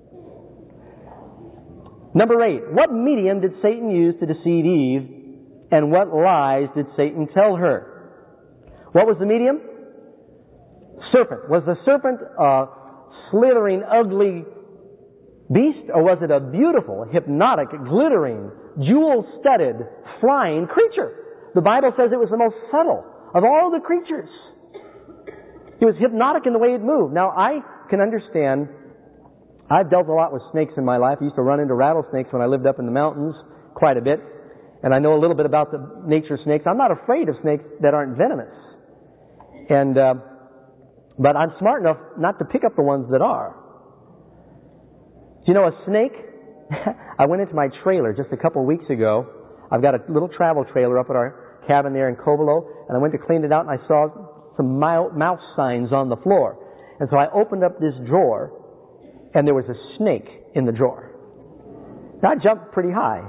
Number eight. What medium did Satan use to deceive Eve, and what lies did Satan tell her? What was the medium? Serpent. Was the serpent a slithering, ugly beast, or was it a beautiful, hypnotic, glittering, jewel-studded, flying creature? The Bible says it was the most subtle of all the creatures. It was hypnotic in the way it moved. Now, I can understand. I've dealt a lot with snakes in my life. I used to run into rattlesnakes when I lived up in the mountains quite a bit. And I know a little bit about the nature of snakes. I'm not afraid of snakes that aren't venomous. And, uh, but I'm smart enough not to pick up the ones that are. Do you know a snake? I went into my trailer just a couple of weeks ago. I've got a little travel trailer up at our cabin there in Covelo, and I went to clean it out, and I saw some mouse signs on the floor. And so I opened up this drawer, and there was a snake in the drawer. Now, I jumped pretty high.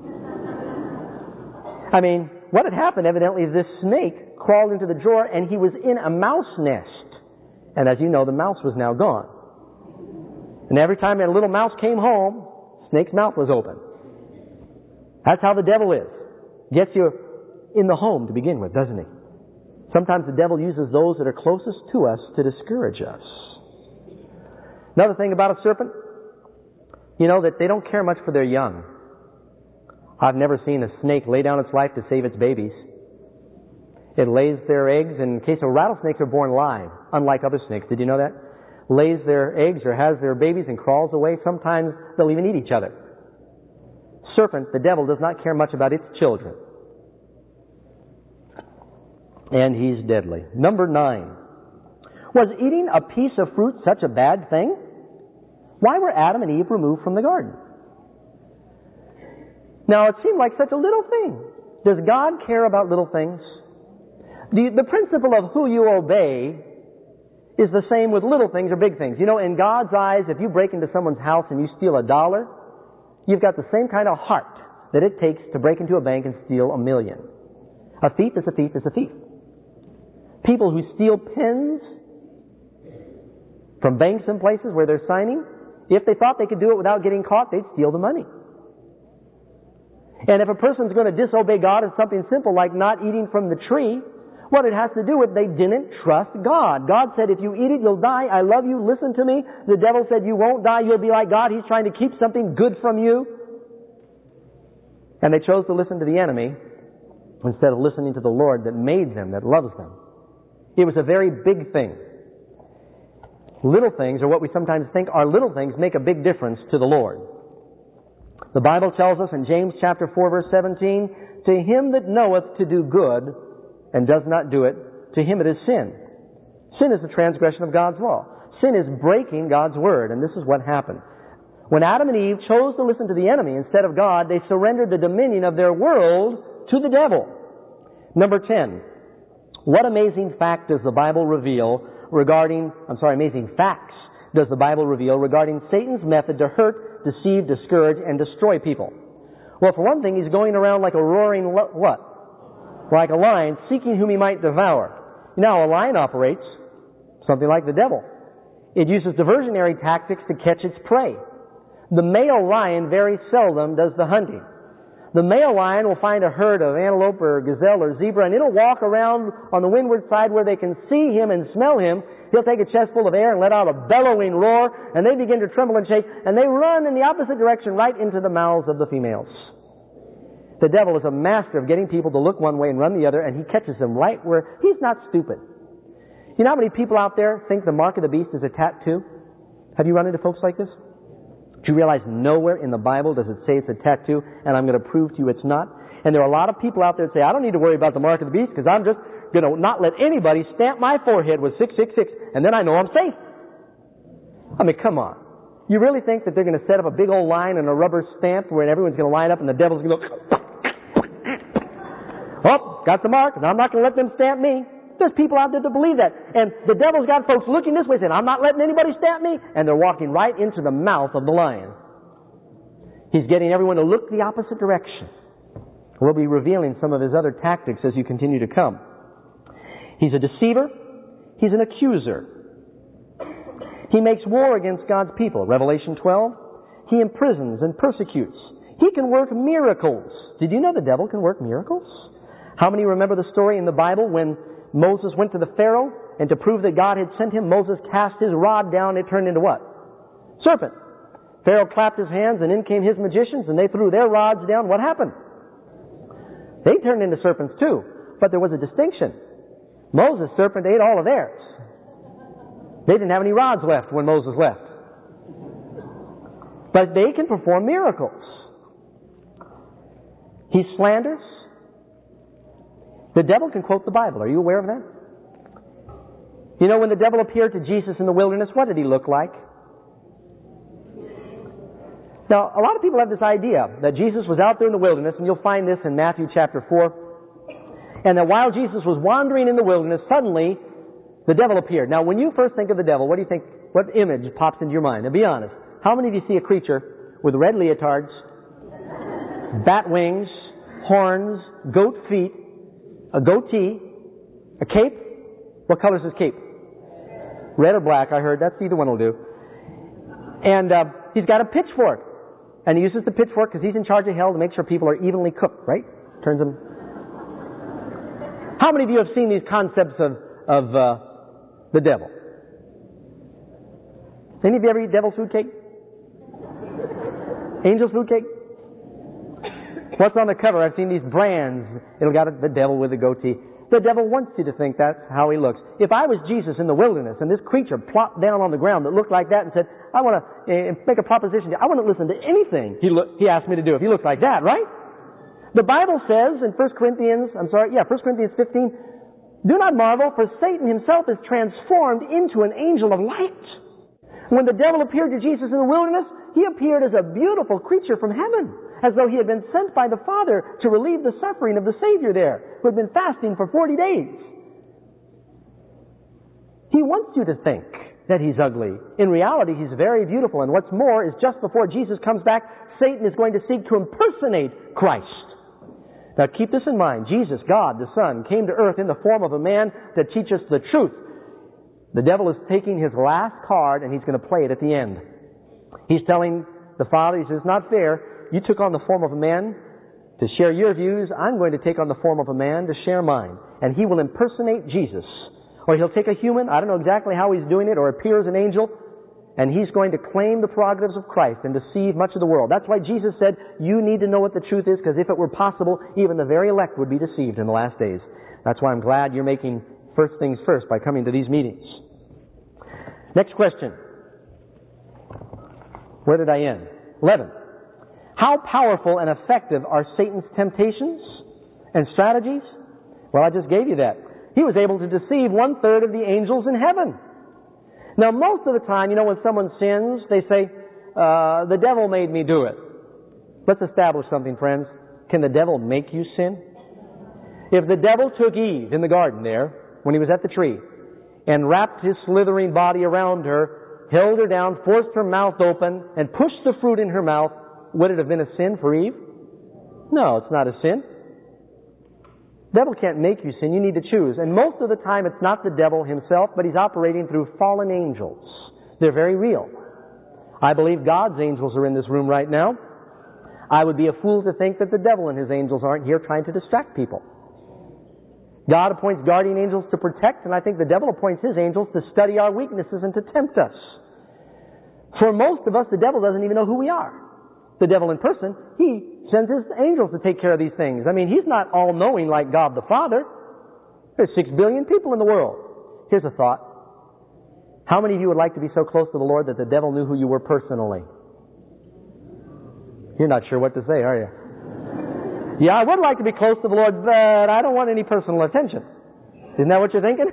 I mean, what had happened evidently is this snake crawled into the drawer, and he was in a mouse nest. And as you know, the mouse was now gone. And every time a little mouse came home, snake's mouth was open. That's how the devil is. Gets you in the home to begin with, doesn't he? Sometimes the devil uses those that are closest to us to discourage us. Another thing about a serpent, you know that they don't care much for their young. I've never seen a snake lay down its life to save its babies. It lays their eggs, and in case of rattlesnakes are born live, unlike other snakes. Did you know that? Lays their eggs or has their babies and crawls away. Sometimes they'll even eat each other. Serpent, the devil, does not care much about its children. And he's deadly. Number nine. Was eating a piece of fruit such a bad thing? Why were Adam and Eve removed from the garden? Now, it seemed like such a little thing. Does God care about little things? The, the principle of who you obey is the same with little things or big things. You know, in God's eyes, if you break into someone's house and you steal a dollar, you've got the same kind of heart that it takes to break into a bank and steal a million. A thief is a thief is a thief. People who steal pens from banks and places where they're signing, if they thought they could do it without getting caught, they'd steal the money. And if a person's going to disobey God in something simple like not eating from the tree, what it has to do with they didn't trust God. God said, if you eat it, you'll die. I love you. Listen to me. The devil said, you won't die. You'll be like God. He's trying to keep something good from you. And they chose to listen to the enemy instead of listening to the Lord that made them, that loves them. It was a very big thing. Little things, or what we sometimes think are little things, make a big difference to the Lord. The Bible tells us in James chapter four, verse seventeen, to him that knoweth to do good and does not do it, to him it is sin. Sin is the transgression of God's law. Sin is breaking God's word, and this is what happened. When Adam and Eve chose to listen to the enemy instead of God, they surrendered the dominion of their world to the devil. Number ten. What amazing fact does the Bible reveal regarding, I'm sorry, amazing facts does the Bible reveal regarding Satan's method to hurt, deceive, discourage, and destroy people? Well, for one thing, he's going around like a roaring, lo- what? Like a lion, seeking whom he might devour. Now, a lion operates something like the devil. It uses diversionary tactics to catch its prey. The male lion very seldom does the hunting. The male lion will find a herd of antelope or gazelle or zebra, and it'll walk around on the windward side where they can see him and smell him. He'll take a chest full of air and let out a bellowing roar, and they begin to tremble and shake, and they run in the opposite direction right into the mouths of the females. The devil is a master of getting people to look one way and run the other, and he catches them right where he's not stupid. You know how many people out there think the mark of the beast is a tattoo? Have you run into folks like this? Do you realize nowhere in the Bible does it say it's a tattoo, and I'm going to prove to you it's not? And there are a lot of people out there that say, I don't need to worry about the mark of the beast because I'm just going to not let anybody stamp my forehead with six six six, and then I know I'm safe. I mean, come on. You really think that they're going to set up a big old line and a rubber stamp where everyone's going to line up and the devil's going to go, oh, got the mark, and I'm not going to let them stamp me. There's people out there that believe that. And the devil's got folks looking this way saying, I'm not letting anybody stamp me. And they're walking right into the mouth of the lion. He's getting everyone to look the opposite direction. We'll be revealing some of his other tactics as you continue to come. He's a deceiver. He's an accuser. He makes war against God's people. Revelation twelve. He imprisons and persecutes. He can work miracles. Did you know the devil can work miracles? How many remember the story in the Bible when Moses went to the Pharaoh, and to prove that God had sent him, Moses cast his rod down, it turned into what? Serpent. Pharaoh clapped his hands, and in came his magicians, and they threw their rods down. What happened? They turned into serpents too, but there was a distinction. Moses' serpent ate all of theirs. They didn't have any rods left when Moses left. But they can perform miracles. He slanders. The devil can quote the Bible. Are you aware of that? You know, when the devil appeared to Jesus in the wilderness, what did he look like? Now, a lot of people have this idea that Jesus was out there in the wilderness, and you'll find this in Matthew chapter four, and that while Jesus was wandering in the wilderness, suddenly the devil appeared. Now, when you first think of the devil, what do you think, what image pops into your mind? Now, be honest. How many of you see a creature with red leotards, bat wings, horns, goat feet, a goatee, a cape? What color is his cape? Red or black, I heard. That's either one will do. And uh, he's got a pitchfork. And he uses the pitchfork because he's in charge of hell to make sure people are evenly cooked, right? Turns them. How many of you have seen these concepts of, of uh, the devil? Any of you ever eat devil's food cake? Angel's food cake? What's on the cover? I've seen these brands. It'll got the devil with a goatee. The devil wants you to think that's how he looks. If I was Jesus in the wilderness and this creature plopped down on the ground that looked like that and said, I want to uh, make a proposition to you, I want to listen to anything he, lo- he asked me to do if he looks like that, right? The Bible says in First Corinthians, I'm sorry, yeah, First Corinthians fifteen, do not marvel, for Satan himself is transformed into an angel of light. When the devil appeared to Jesus in the wilderness, he appeared as a beautiful creature from heaven, as though he had been sent by the Father to relieve the suffering of the Savior there, who had been fasting for forty days. He wants you to think that he's ugly. In reality, he's very beautiful. And what's more is just before Jesus comes back, Satan is going to seek to impersonate Christ. Now keep this in mind. Jesus, God, the Son, came to earth in the form of a man to teach us the truth. The devil is taking his last card and he's going to play it at the end. He's telling the Father, he says, it's not fair. You took on the form of a man to share your views. I'm going to take on the form of a man to share mine. And he will impersonate Jesus. Or he'll take a human, I don't know exactly how he's doing it, or appear as an angel, and he's going to claim the prerogatives of Christ and deceive much of the world. That's why Jesus said, you need to know what the truth is, because if it were possible, even the very elect would be deceived in the last days. That's why I'm glad you're making first things first by coming to these meetings. Next question. Where did I end? eleven. How powerful and effective are Satan's temptations and strategies? Well, I just gave you that. He was able to deceive one-third of the angels in heaven. Now, most of the time, you know, when someone sins, they say, uh, the devil made me do it. Let's establish something, friends. Can the devil make you sin? If the devil took Eve in the garden there, when he was at the tree, and wrapped his slithering body around her, held her down, forced her mouth open, and pushed the fruit in her mouth, would it have been a sin for Eve? No, it's not a sin. The devil can't make you sin. You need to choose. And most of the time it's not the devil himself, but he's operating through fallen angels. They're very real. I believe God's angels are in this room right now. I would be a fool to think that the devil and his angels aren't here trying to distract people. God appoints guardian angels to protect, and I think the devil appoints his angels to study our weaknesses and to tempt us. For most of us, the devil doesn't even know who we are. The devil in person, he sends his angels to take care of these things. I mean, he's not all-knowing like God the Father. There's six billion people in the world. Here's a thought. How many of you would like to be so close to the Lord that the devil knew who you were personally? You're not sure what to say, are you? Yeah, I would like to be close to the Lord, but I don't want any personal attention. Isn't that what you're thinking?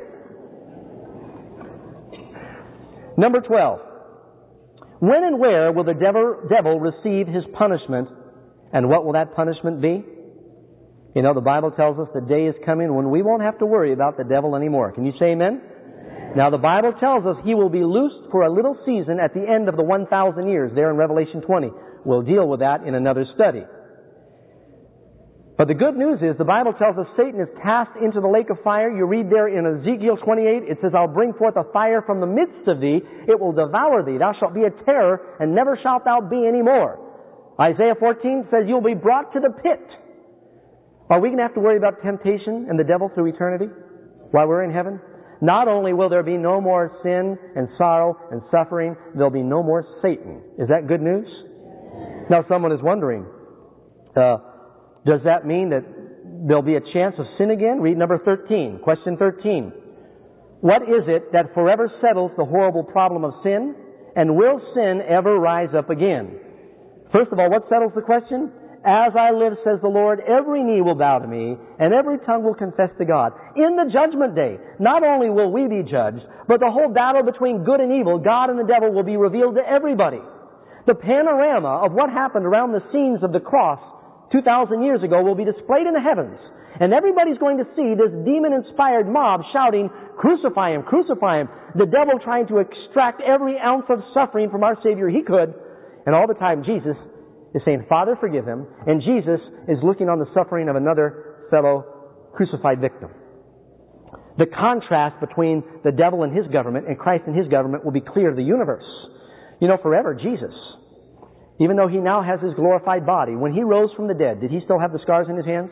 Number twelve. When and where will the devil, devil receive his punishment, and what will that punishment be? You know, the Bible tells us the day is coming when we won't have to worry about the devil anymore. Can you say amen? Now, the Bible tells us he will be loosed for a little season at the end of the one thousand years, there in Revelation twenty. We'll deal with that in another study. But the good news is, the Bible tells us Satan is cast into the lake of fire. You read there in Ezekiel twenty-eight, it says, I'll bring forth a fire from the midst of thee. It will devour thee. Thou shalt be a terror, and never shalt thou be any more. Isaiah fourteen says, you'll be brought to the pit. Are we going to have to worry about temptation and the devil through eternity while we're in heaven? Not only will there be no more sin and sorrow and suffering, there'll be no more Satan. Is that good news? Now, someone is wondering, uh, does that mean that there'll be a chance of sin again? Read number thirteen, question thirteen. What is it that forever settles the horrible problem of sin? And will sin ever rise up again? First of all, what settles the question? As I live, says the Lord, every knee will bow to me, and every tongue will confess to God. In the judgment day, not only will we be judged, but the whole battle between good and evil, God and the devil, will be revealed to everybody. The panorama of what happened around the scenes of the cross two thousand years ago will be displayed in the heavens. And everybody's going to see this demon-inspired mob shouting, crucify him, crucify him. The devil trying to extract every ounce of suffering from our Savior he could. And all the time Jesus is saying, Father, forgive him. And Jesus is looking on the suffering of another fellow crucified victim. The contrast between the devil and his government and Christ and his government will be clear to the universe. You know, forever, Jesus, even though he now has his glorified body, when he rose from the dead, did he still have the scars in his hands?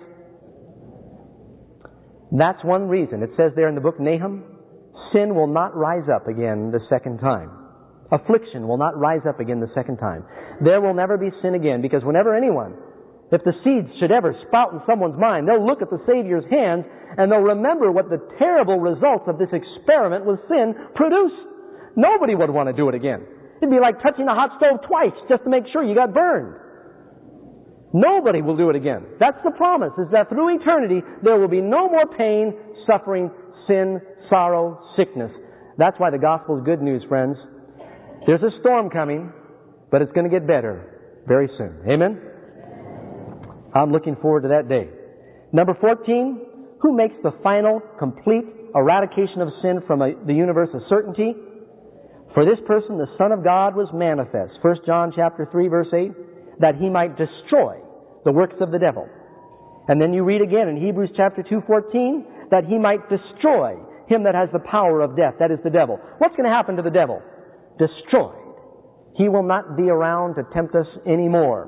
That's one reason. It says there in the book Nahum, sin will not rise up again the second time. Affliction will not rise up again the second time. There will never be sin again, because whenever anyone, if the seeds should ever sprout in someone's mind, they'll look at the Savior's hands and they'll remember what the terrible results of this experiment with sin produced. Nobody would want to do it again. It'd be like touching a hot stove twice just to make sure you got burned. Nobody will do it again. That's the promise, is that through eternity there will be no more pain, suffering, sin, sorrow, sickness. That's why the gospel is good news, friends. There's a storm coming, but it's going to get better very soon. Amen? I'm looking forward to that day. Number fourteen, Who makes the final, complete eradication of sin from a, the universe a certainty? For this person, the Son of God was manifest. First John chapter three, verse eight, that he might destroy the works of the devil. And then you read again in Hebrews chapter two, fourteen, that he might destroy him that has the power of death, that is the devil. What's going to happen to the devil? Destroyed. He will not be around to tempt us anymore.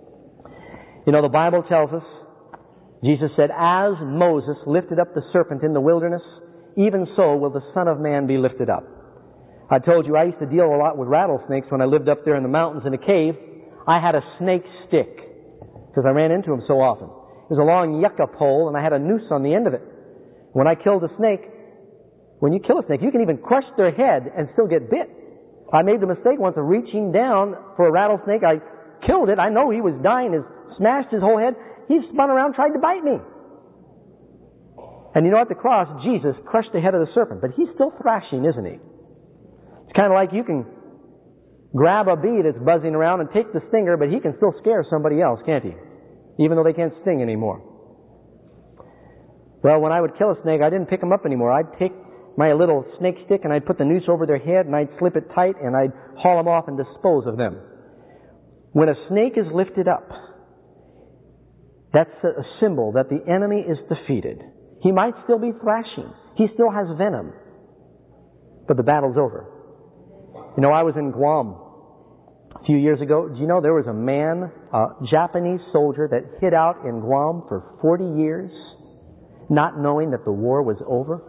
You know, the Bible tells us, Jesus said, as Moses lifted up the serpent in the wilderness, even so will the Son of Man be lifted up. I told you I used to deal a lot with rattlesnakes when I lived up there in the mountains in a cave. I had a snake stick because I ran into them so often. It was a long yucca pole and I had a noose on the end of it. When I killed a snake, when you kill a snake, you can even crush their head and still get bit. I made the mistake once of reaching down for a rattlesnake. I killed it. I know he was dying. He smashed his whole head. He spun around, tried to bite me. And you know, at the cross, Jesus crushed the head of the serpent, but he's still thrashing, isn't he? It's kind of like you can grab a bee that's buzzing around and take the stinger, but he can still scare somebody else, can't he? Even though they can't sting anymore. Well, when I would kill a snake, I didn't pick them up anymore. I'd take my little snake stick and I'd put the noose over their head and I'd slip it tight and I'd haul them off and dispose of them. When a snake is lifted up, that's a symbol that the enemy is defeated. He might still be thrashing. He still has venom. But the battle's over. You know, I was in Guam a few years ago. Do you know there was a man, a Japanese soldier, that hid out in Guam for forty years, not knowing that the war was over?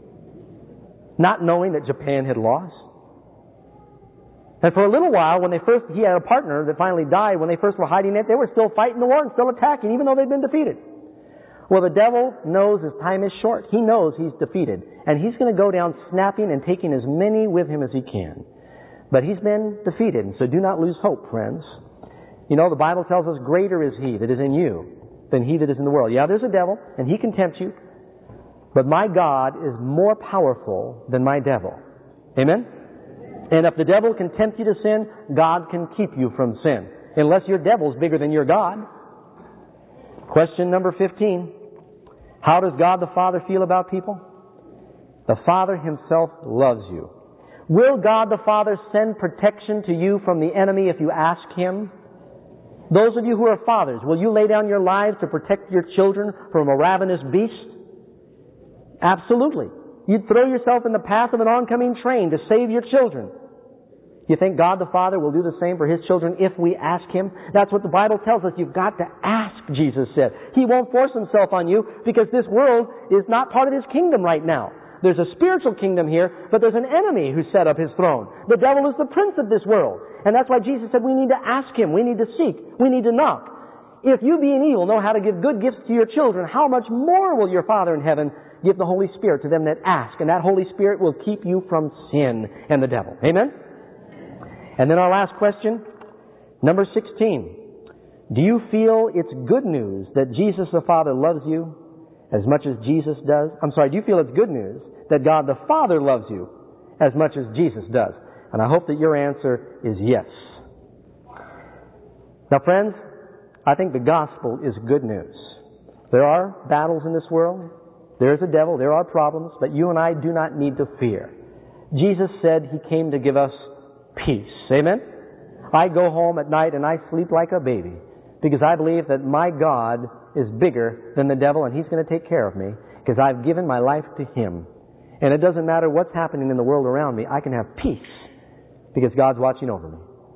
Not knowing that Japan had lost? And for a little while, when they first, he had a partner that finally died, when they first were hiding it, they were still fighting the war and still attacking, even though they'd been defeated. Well, the devil knows his time is short. He knows he's defeated. And he's going to go down snapping and taking as many with him as he can. But he's been defeated, and so do not lose hope, friends. You know, the Bible tells us, greater is he that is in you than he that is in the world. Yeah, there's a devil, and he can tempt you. But my God is more powerful than my devil. Amen? And if the devil can tempt you to sin, God can keep you from sin. Unless your devil's bigger than your God. Question number fifteen. How does God the Father feel about people? The Father himself loves you. Will God the Father send protection to you from the enemy if you ask him? Those of you who are fathers, will you lay down your lives to protect your children from a ravenous beast? Absolutely. You'd throw yourself in the path of an oncoming train to save your children. You think God the Father will do the same for his children if we ask him? That's what the Bible tells us. You've got to ask, Jesus said. He won't force himself on you because this world is not part of his kingdom right now. There's a spiritual kingdom here, but there's an enemy who set up his throne. The devil is the prince of this world. And that's why Jesus said we need to ask him, we need to seek, we need to knock. If you being evil know how to give good gifts to your children, how much more will your Father in heaven give the Holy Spirit to them that ask? And that Holy Spirit will keep you from sin and the devil. Amen? And then our last question, number sixteen. Do you feel it's good news that Jesus the Father loves you as much as Jesus does? I'm sorry, do you feel it's good news that God the Father loves you as much as Jesus does? And I hope that your answer is yes. Now friends, I think the gospel is good news. There are battles in this world. There's a devil. There are problems. But you and I do not need to fear. Jesus said he came to give us peace. Amen? I go home at night and I sleep like a baby because I believe that my God is bigger than the devil and he's going to take care of me because I've given my life to him. And it doesn't matter what's happening in the world around me. I can have peace because God's watching over me.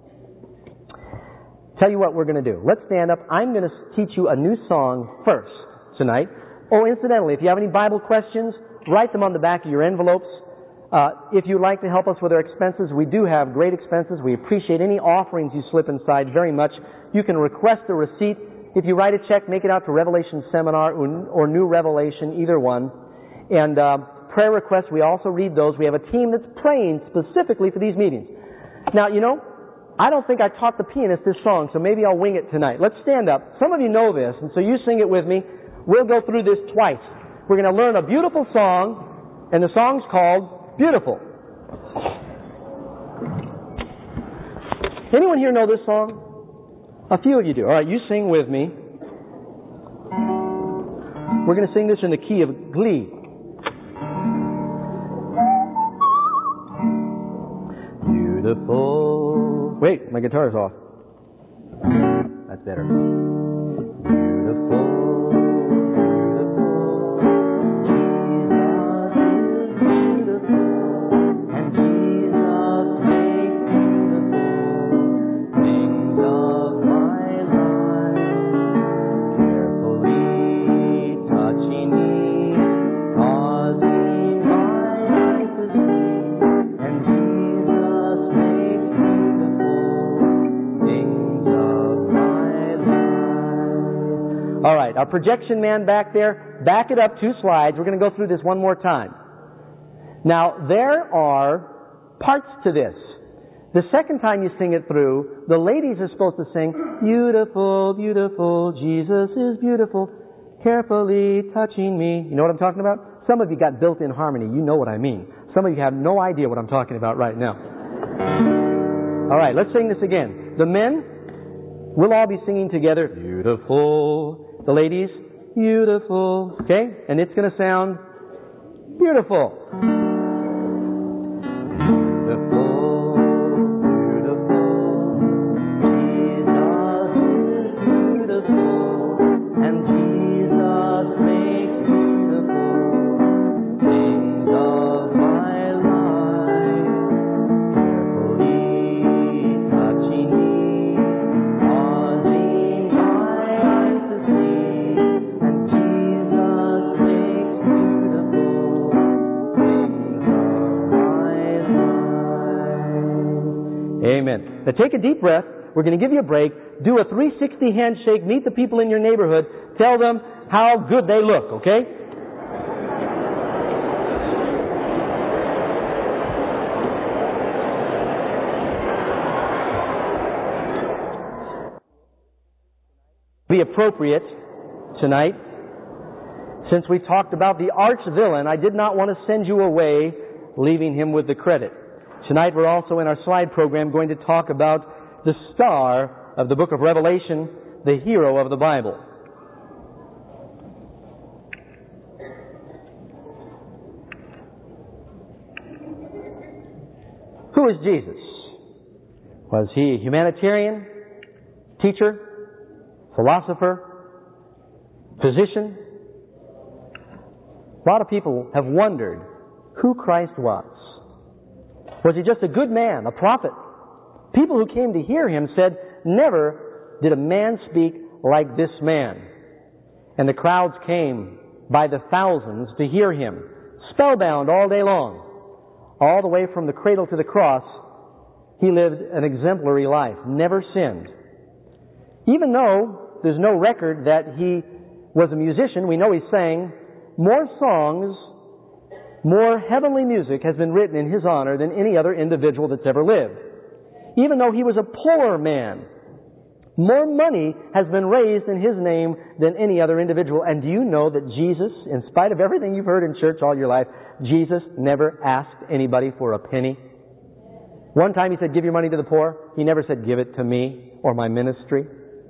Tell you what we're going to do. Let's stand up. I'm going to teach you a new song first tonight. Oh, incidentally, if you have any Bible questions, write them on the back of your envelopes. Uh, if you'd like to help us with our expenses, we do have great expenses. We appreciate any offerings you slip inside very much. You can request a receipt. If you write a check, make it out to Revelation Seminar or, or New Revelation, either one. And uh, prayer requests, we also read those. We have a team that's praying specifically for these meetings. Now, you know, I don't think I taught the pianist this song, so maybe I'll wing it tonight. Let's stand up. Some of you know this, and so you sing it with me. We'll go through this twice. We're going to learn a beautiful song, and the song's called Beautiful. Anyone here know this song? A few of you do. All right, you sing with me. We're going to sing this in the key of glee. Beautiful. Wait, my guitar's off. That's better. Beautiful. All right, our projection man back there, back it up two slides. We're going to go through this one more time. Now, there are parts to this. The second time you sing it through, the ladies are supposed to sing, beautiful, beautiful, Jesus is beautiful, carefully touching me. You know what I'm talking about? Some of you got built-in harmony. You know what I mean. Some of you have no idea what I'm talking about right now. All right, let's sing this again. The men, we'll all be singing together, beautiful. The ladies, beautiful. Okay? And it's going to sound beautiful. Beautiful, beautiful. Jesus is beautiful. And Jesus makes beautiful things of my life. Carefully touching me, causing my eyes to see. And Jesus makes beautiful things of my life. Amen. Now take a deep breath. We're going to give you a break. Do a three sixty handshake. Meet the people in your neighborhood. Tell them how good they look, okay? Be appropriate tonight. Since we talked about the arch villain, I did not want to send you away leaving him with the credit. Tonight we're also in our slide program going to talk about the star of the book of Revelation, the hero of the Bible. Who is Jesus? Was he a humanitarian, teacher, philosopher, physician? A lot of people have wondered who Christ was. Was he just a good man, a prophet? People who came to hear him said, never did a man speak like this man. And the crowds came by the thousands to hear him, spellbound all day long. All the way from the cradle to the cross, he lived an exemplary life, never sinned. Even though there's no record that he was a musician, we know he sang more songs, more heavenly music has been written in his honor than any other individual that's ever lived. Even though he was a poor man, more money has been raised in his name than any other individual. And do you know that Jesus, in spite of everything you've heard in church all your life, Jesus never asked anybody for a penny? One time he said, give your money to the poor. He never said, give it to me or my ministry.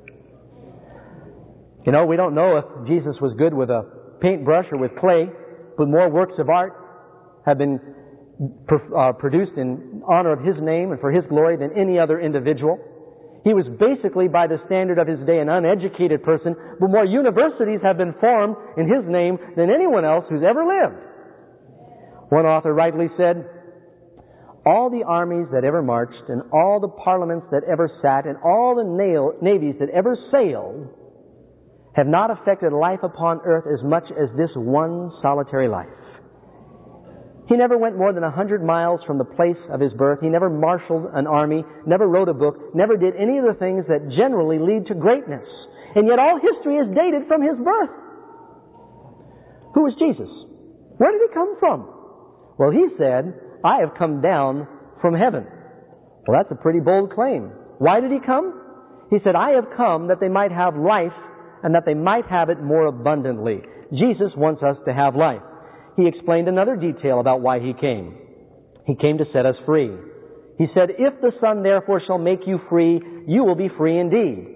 You know, we don't know if Jesus was good with a paintbrush or with clay, but more works of art have been uh, produced in honor of his name and for his glory than any other individual. He was basically, by the standard of his day, an uneducated person, but more universities have been formed in his name than anyone else who's ever lived. One author rightly said, all the armies that ever marched, and all the parliaments that ever sat, and all the nail, navies that ever sailed, have not affected life upon earth as much as this one solitary life. He never went more than a hundred miles from the place of his birth. He never marshaled an army, never wrote a book, never did any of the things that generally lead to greatness. And yet all history is dated from his birth. Who was Jesus? Where did he come from? Well, he said, I have come down from heaven. Well, that's a pretty bold claim. Why did he come? He said, I have come that they might have life and that they might have it more abundantly. Jesus wants us to have life. He explained another detail about why he came. He came to set us free. He said, if the Son therefore shall make you free, you will be free indeed.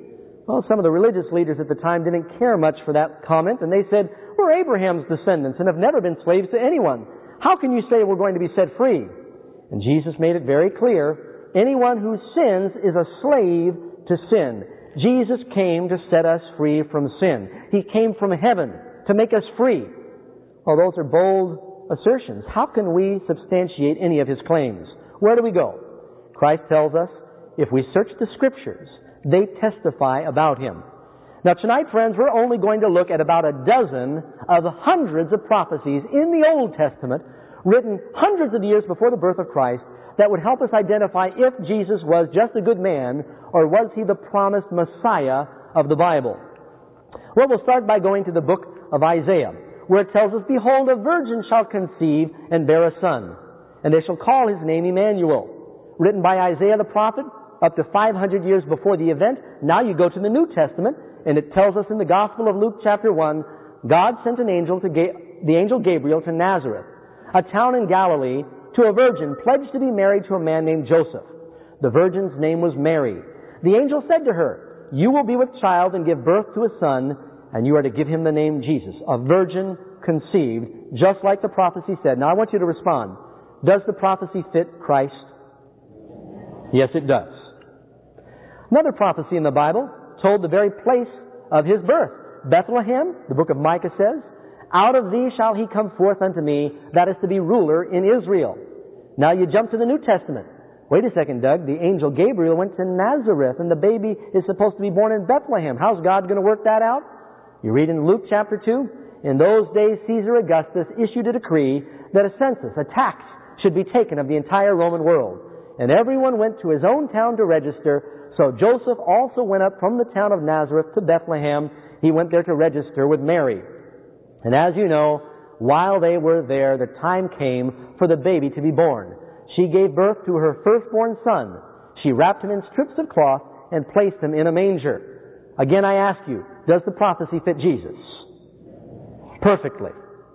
Well, some of the religious leaders at the time didn't care much for that comment, and they said, we're Abraham's descendants and have never been slaves to anyone. How can you say we're going to be set free? And Jesus made it very clear, anyone who sins is a slave to sin. Jesus came to set us free from sin. He came from heaven to make us free. Well, those are bold assertions. How can we substantiate any of His claims? Where do we go? Christ tells us, if we search the Scriptures, they testify about Him. Now tonight, friends, we're only going to look at about a dozen of hundreds of prophecies in the Old Testament written hundreds of years before the birth of Christ that would help us identify if Jesus was just a good man or was He the promised Messiah of the Bible. Well, we'll start by going to the book of Isaiah, where it tells us, behold, a virgin shall conceive and bear a son, and they shall call His name Emmanuel. Written by Isaiah the prophet up to five hundred years before the event. Now you go to the New Testament, and it tells us in the Gospel of Luke chapter one, God sent an angel to Ga- the angel Gabriel to Nazareth, a town in Galilee, to a virgin pledged to be married to a man named Joseph. The virgin's name was Mary. The angel said to her, you will be with child and give birth to a son, and you are to give him the name Jesus, a virgin conceived, just like the prophecy said. Now I want you to respond. Does the prophecy fit Christ? Yes, it does. Another prophecy in the Bible told the very place of His birth. Bethlehem, the book of Micah says, out of thee shall He come forth unto me, that is to be ruler in Israel. Now you jump to the New Testament. Wait a second, Doug. The angel Gabriel went to Nazareth, and the baby is supposed to be born in Bethlehem. How's God going to work that out? You read in Luke chapter two, in those days Caesar Augustus issued a decree that a census, a tax, should be taken of the entire Roman world. And everyone went to his own town to register. So Joseph also went up from the town of Nazareth to Bethlehem. He went there to register with Mary. And as you know, while they were there, the time came for the baby to be born. She gave birth to her firstborn son. She wrapped him in strips of cloth and placed him in a manger. Again, I ask you, does the prophecy fit Jesus? Perfectly.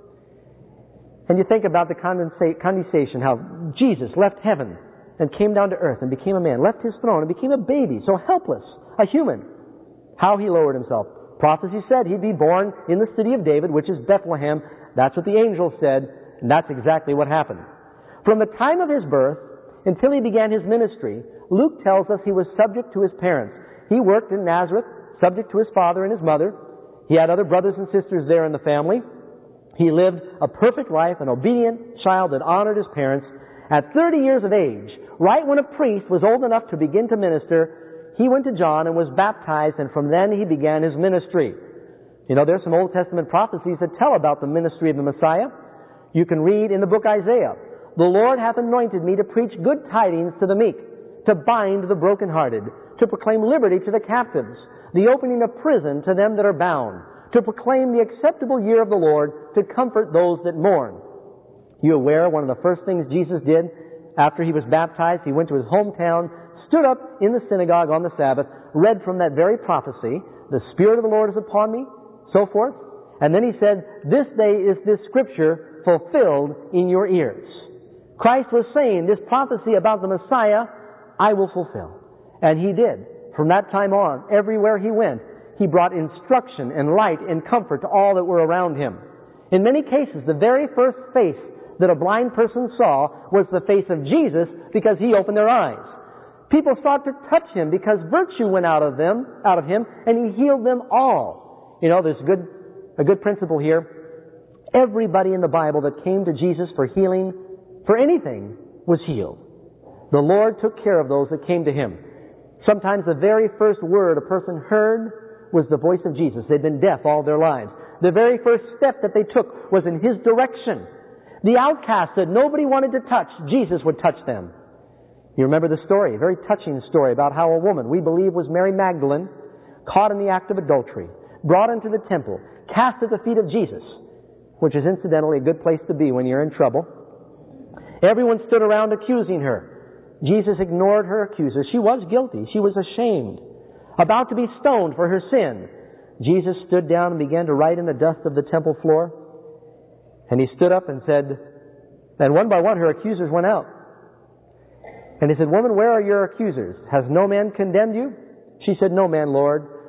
And you think about the condensation, how Jesus left heaven and came down to earth and became a man, left His throne and became a baby, so helpless, a human. How He lowered Himself. Prophecy said He'd be born in the city of David, which is Bethlehem. That's what the angel said, and that's exactly what happened. From the time of His birth until He began His ministry, Luke tells us He was subject to His parents. He worked in Nazareth, subject to His father and His mother. He had other brothers and sisters there in the family. He lived a perfect life, an obedient child that honored his parents. At thirty years of age, right when a priest was old enough to begin to minister, he went to John and was baptized, and from then he began his ministry. You know, there's some Old Testament prophecies that tell about the ministry of the Messiah. You can read in the book Isaiah, the Lord hath anointed me to preach good tidings to the meek, to bind the brokenhearted, to proclaim liberty to the captives, the opening of prison to them that are bound, to proclaim the acceptable year of the Lord, to comfort those that mourn. You aware one of the first things Jesus did after He was baptized? He went to His hometown, stood up in the synagogue on the Sabbath, read from that very prophecy, the Spirit of the Lord is upon me, so forth. And then He said, this day is this scripture fulfilled in your ears. Christ was saying, this prophecy about the Messiah, I will fulfill. And He did. From that time on, everywhere He went, He brought instruction and light and comfort to all that were around Him. In many cases, the very first face that a blind person saw was the face of Jesus, because He opened their eyes. People sought to touch Him because virtue went out of them, out of Him, and He healed them all. You know, there's a good, a good principle here. Everybody in the Bible that came to Jesus for healing, for anything, was healed. The Lord took care of those that came to Him. Sometimes the very first word a person heard was the voice of Jesus. They'd been deaf all their lives. The very first step that they took was in His direction. The outcasts that nobody wanted to touch, Jesus would touch them. You remember the story, a very touching story about how a woman, we believe was Mary Magdalene, caught in the act of adultery, brought into the temple, cast at the feet of Jesus, which is incidentally a good place to be when you're in trouble. Everyone stood around accusing her. Jesus ignored her accusers. She was guilty. She was ashamed, about to be stoned for her sin. Jesus stood down and began to write in the dust of the temple floor. And He stood up and said, and one by one her accusers went out. And He said, woman, where are your accusers? Has no man condemned you? She said, no man, Lord.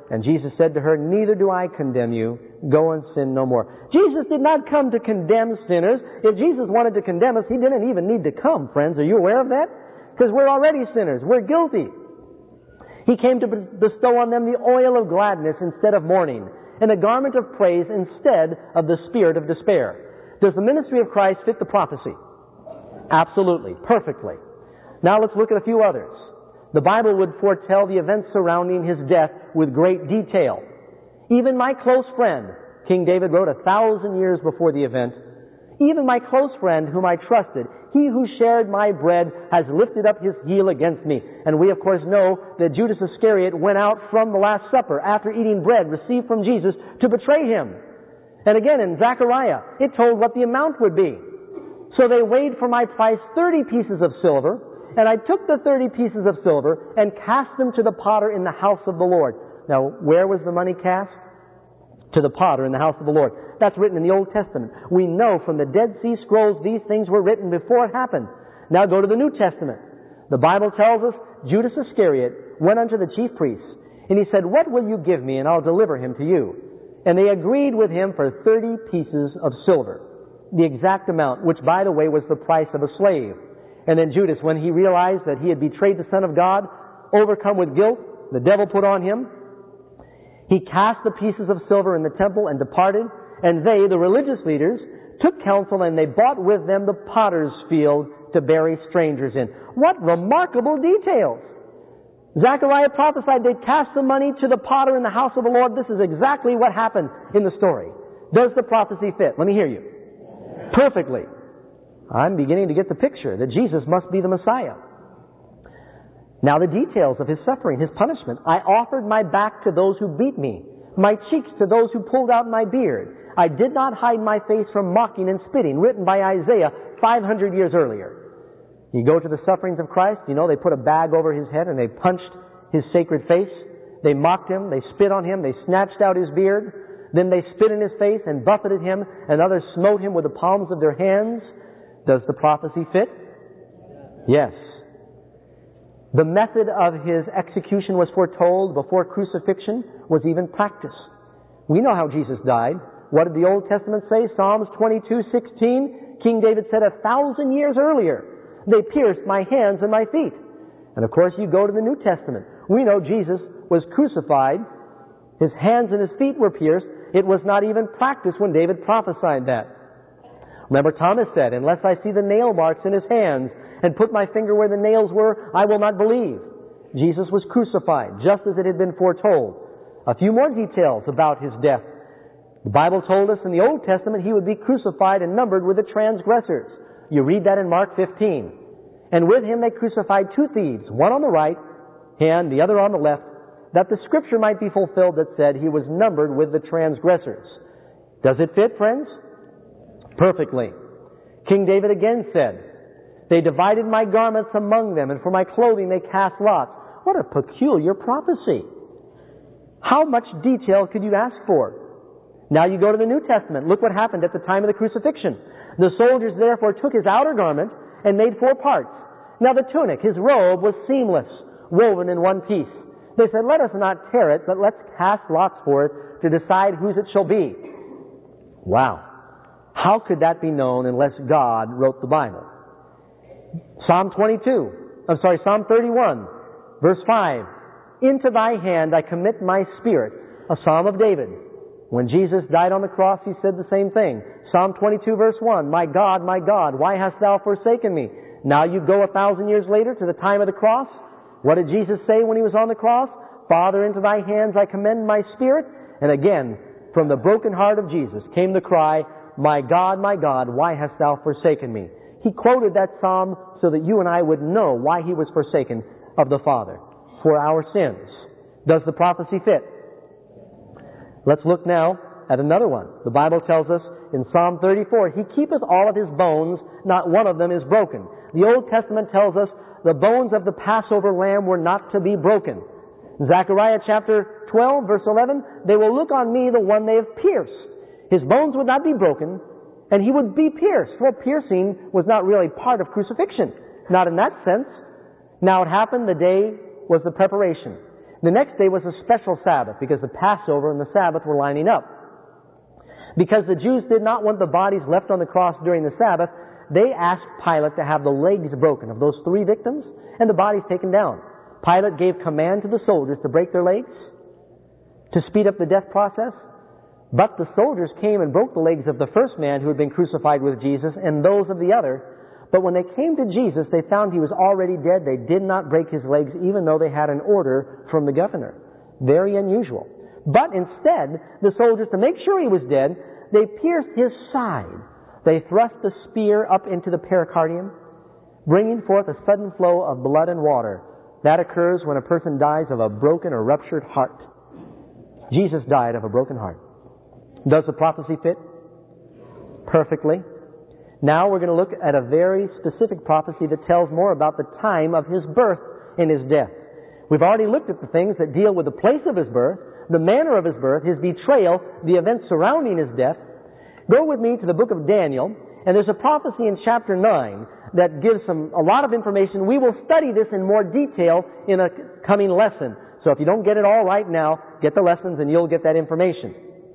And Jesus said to her, "Neither do I condemn you. Go and sin no more." Jesus did not come to condemn sinners. If Jesus wanted to condemn us, He didn't even need to come, friends. Are you aware of that? Because we're already sinners. We're guilty. He came to bestow on them the oil of gladness instead of mourning, and a garment of praise instead of the spirit of despair. Does the ministry of Christ fit the prophecy? Absolutely. Perfectly. Now let's look at a few others. The Bible would foretell the events surrounding His death with great detail. Even my close friend, King David wrote a thousand years before the event, even my close friend whom I trusted, he who shared my bread has lifted up his heel against me. And we of course know that Judas Iscariot went out from the Last Supper after eating bread received from Jesus to betray Him. And again in Zechariah, it told what the amount would be. So they weighed for my price thirty pieces of silver, and I took the thirty pieces of silver and cast them to the potter in the house of the Lord. Now, where was the money cast? To the potter in the house of the Lord. That's written in the Old Testament. We know from the Dead Sea Scrolls these things were written before it happened. Now go to the New Testament. The Bible tells us Judas Iscariot went unto the chief priests, and he said, "What will you give me, and I'll deliver him to you?" And they agreed with him for thirty pieces of silver, the exact amount, which, by the way, was the price of a slave. And then Judas, when he realized that he had betrayed the Son of God, overcome with guilt, the devil put on him, he cast the pieces of silver in the temple and departed, and they, the religious leaders, took counsel and they bought with them the potter's field to bury strangers in. What remarkable details! Zechariah prophesied they'd cast the money to the potter in the house of the Lord. This is exactly what happened in the story. Does the prophecy fit? Let me hear you. Perfectly. I'm beginning to get the picture that Jesus must be the Messiah. Now the details of His suffering, His punishment. I offered my back to those who beat me, my cheeks to those who pulled out my beard. I did not hide my face from mocking and spitting, written by Isaiah five hundred years earlier. You go to the sufferings of Christ, you know, they put a bag over His head and they punched His sacred face. They mocked Him, they spit on Him, they snatched out His beard. Then they spit in His face and buffeted Him, and others smote Him with the palms of their hands. Does the prophecy fit? Yes. The method of His execution was foretold before crucifixion was even practiced. We know how Jesus died. What did the Old Testament say? Psalms twenty-two sixteen. King David said a thousand years earlier, "They pierced my hands and my feet." And of course you go to the New Testament. We know Jesus was crucified. His hands and His feet were pierced. It was not even practiced when David prophesied that. Remember, Thomas said, "Unless I see the nail marks in His hands and put my finger where the nails were, I will not believe." Jesus was crucified, just as it had been foretold. A few more details about His death. The Bible told us in the Old Testament He would be crucified and numbered with the transgressors. You read that in Mark fifteen. And with Him they crucified two thieves, one on the right hand, the other on the left, that the Scripture might be fulfilled that said He was numbered with the transgressors. Does it fit, friends? Perfectly. King David again said, "They divided my garments among them, and for my clothing they cast lots." What a peculiar prophecy. How much detail could you ask for? Now you go to the New Testament. Look what happened at the time of the crucifixion. The soldiers therefore took His outer garment and made four parts. Now the tunic, His robe, was seamless, woven in one piece. They said, "Let us not tear it, but let's cast lots for it to decide whose it shall be." Wow. How could that be known unless God wrote the Bible? Psalm twenty-two, I'm sorry, Psalm thirty-one, verse five. "Into Thy hand I commit my spirit," a psalm of David. When Jesus died on the cross, He said the same thing. Psalm twenty-two, verse one, "My God, my God, why hast Thou forsaken me?" Now you go a thousand years later to the time of the cross. What did Jesus say when He was on the cross? "Father, into Thy hands I commend my spirit." And again, from the broken heart of Jesus came the cry, "My God, my God, why hast Thou forsaken me?" He quoted that psalm so that you and I would know why He was forsaken of the Father. For our sins. Does the prophecy fit? Let's look now at another one. The Bible tells us in Psalm thirty-four, "He keepeth all of His bones, not one of them is broken." The Old Testament tells us the bones of the Passover lamb were not to be broken. Zechariah chapter twelve, verse eleven, "They will look on me, the one they have pierced." His bones would not be broken, and He would be pierced. Well, piercing was not really part of crucifixion. Not in that sense. Now it happened, the day was the preparation. The next day was a special Sabbath because the Passover and the Sabbath were lining up. Because the Jews did not want the bodies left on the cross during the Sabbath, they asked Pilate to have the legs broken of those three victims and the bodies taken down. Pilate gave command to the soldiers to break their legs to speed up the death process. But the soldiers came and broke the legs of the first man who had been crucified with Jesus and those of the other. But when they came to Jesus, they found he was already dead. They did not break his legs, even though they had an order from the governor. Very unusual. But instead, the soldiers, to make sure he was dead, they pierced his side. They thrust the spear up into the pericardium, bringing forth a sudden flow of blood and water. That occurs when a person dies of a broken or ruptured heart. Jesus died of a broken heart. Does the prophecy fit? Perfectly. Now we're going to look at a very specific prophecy that tells more about the time of his birth and his death. We've already looked at the things that deal with the place of his birth, the manner of his birth, his betrayal, the events surrounding his death. Go with me to the book of Daniel, and there's a prophecy in chapter nine that gives some a lot of information. We will study this in more detail in a coming lesson. So if you don't get it all right now, get the lessons and you'll get that information.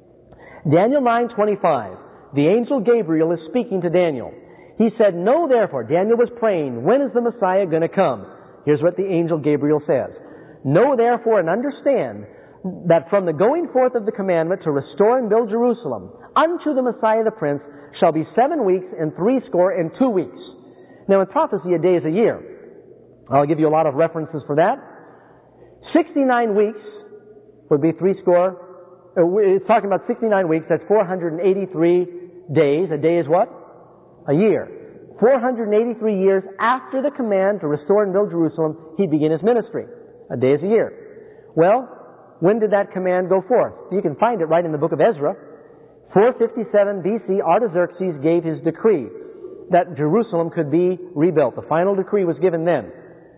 Daniel nine twenty-five. The angel Gabriel is speaking to Daniel. He said, "Know therefore," Daniel was praying, "when is the Messiah going to come?" Here's what the angel Gabriel says. "Know therefore and understand that from the going forth of the commandment to restore and build Jerusalem unto the Messiah the Prince shall be seven weeks and three score and two weeks." Now in prophecy, a day is a year. I'll give you a lot of references for that. sixty-nine weeks would be three score. It's talking about sixty-nine weeks. That's four hundred eighty-three days. A day is what? A year. four hundred eighty-three years after the command to restore and build Jerusalem, he began his ministry. A day is a year. Well, when did that command go forth? You can find it right in the book of Ezra. four fifty-seven B C, Artaxerxes gave his decree that Jerusalem could be rebuilt. The final decree was given then.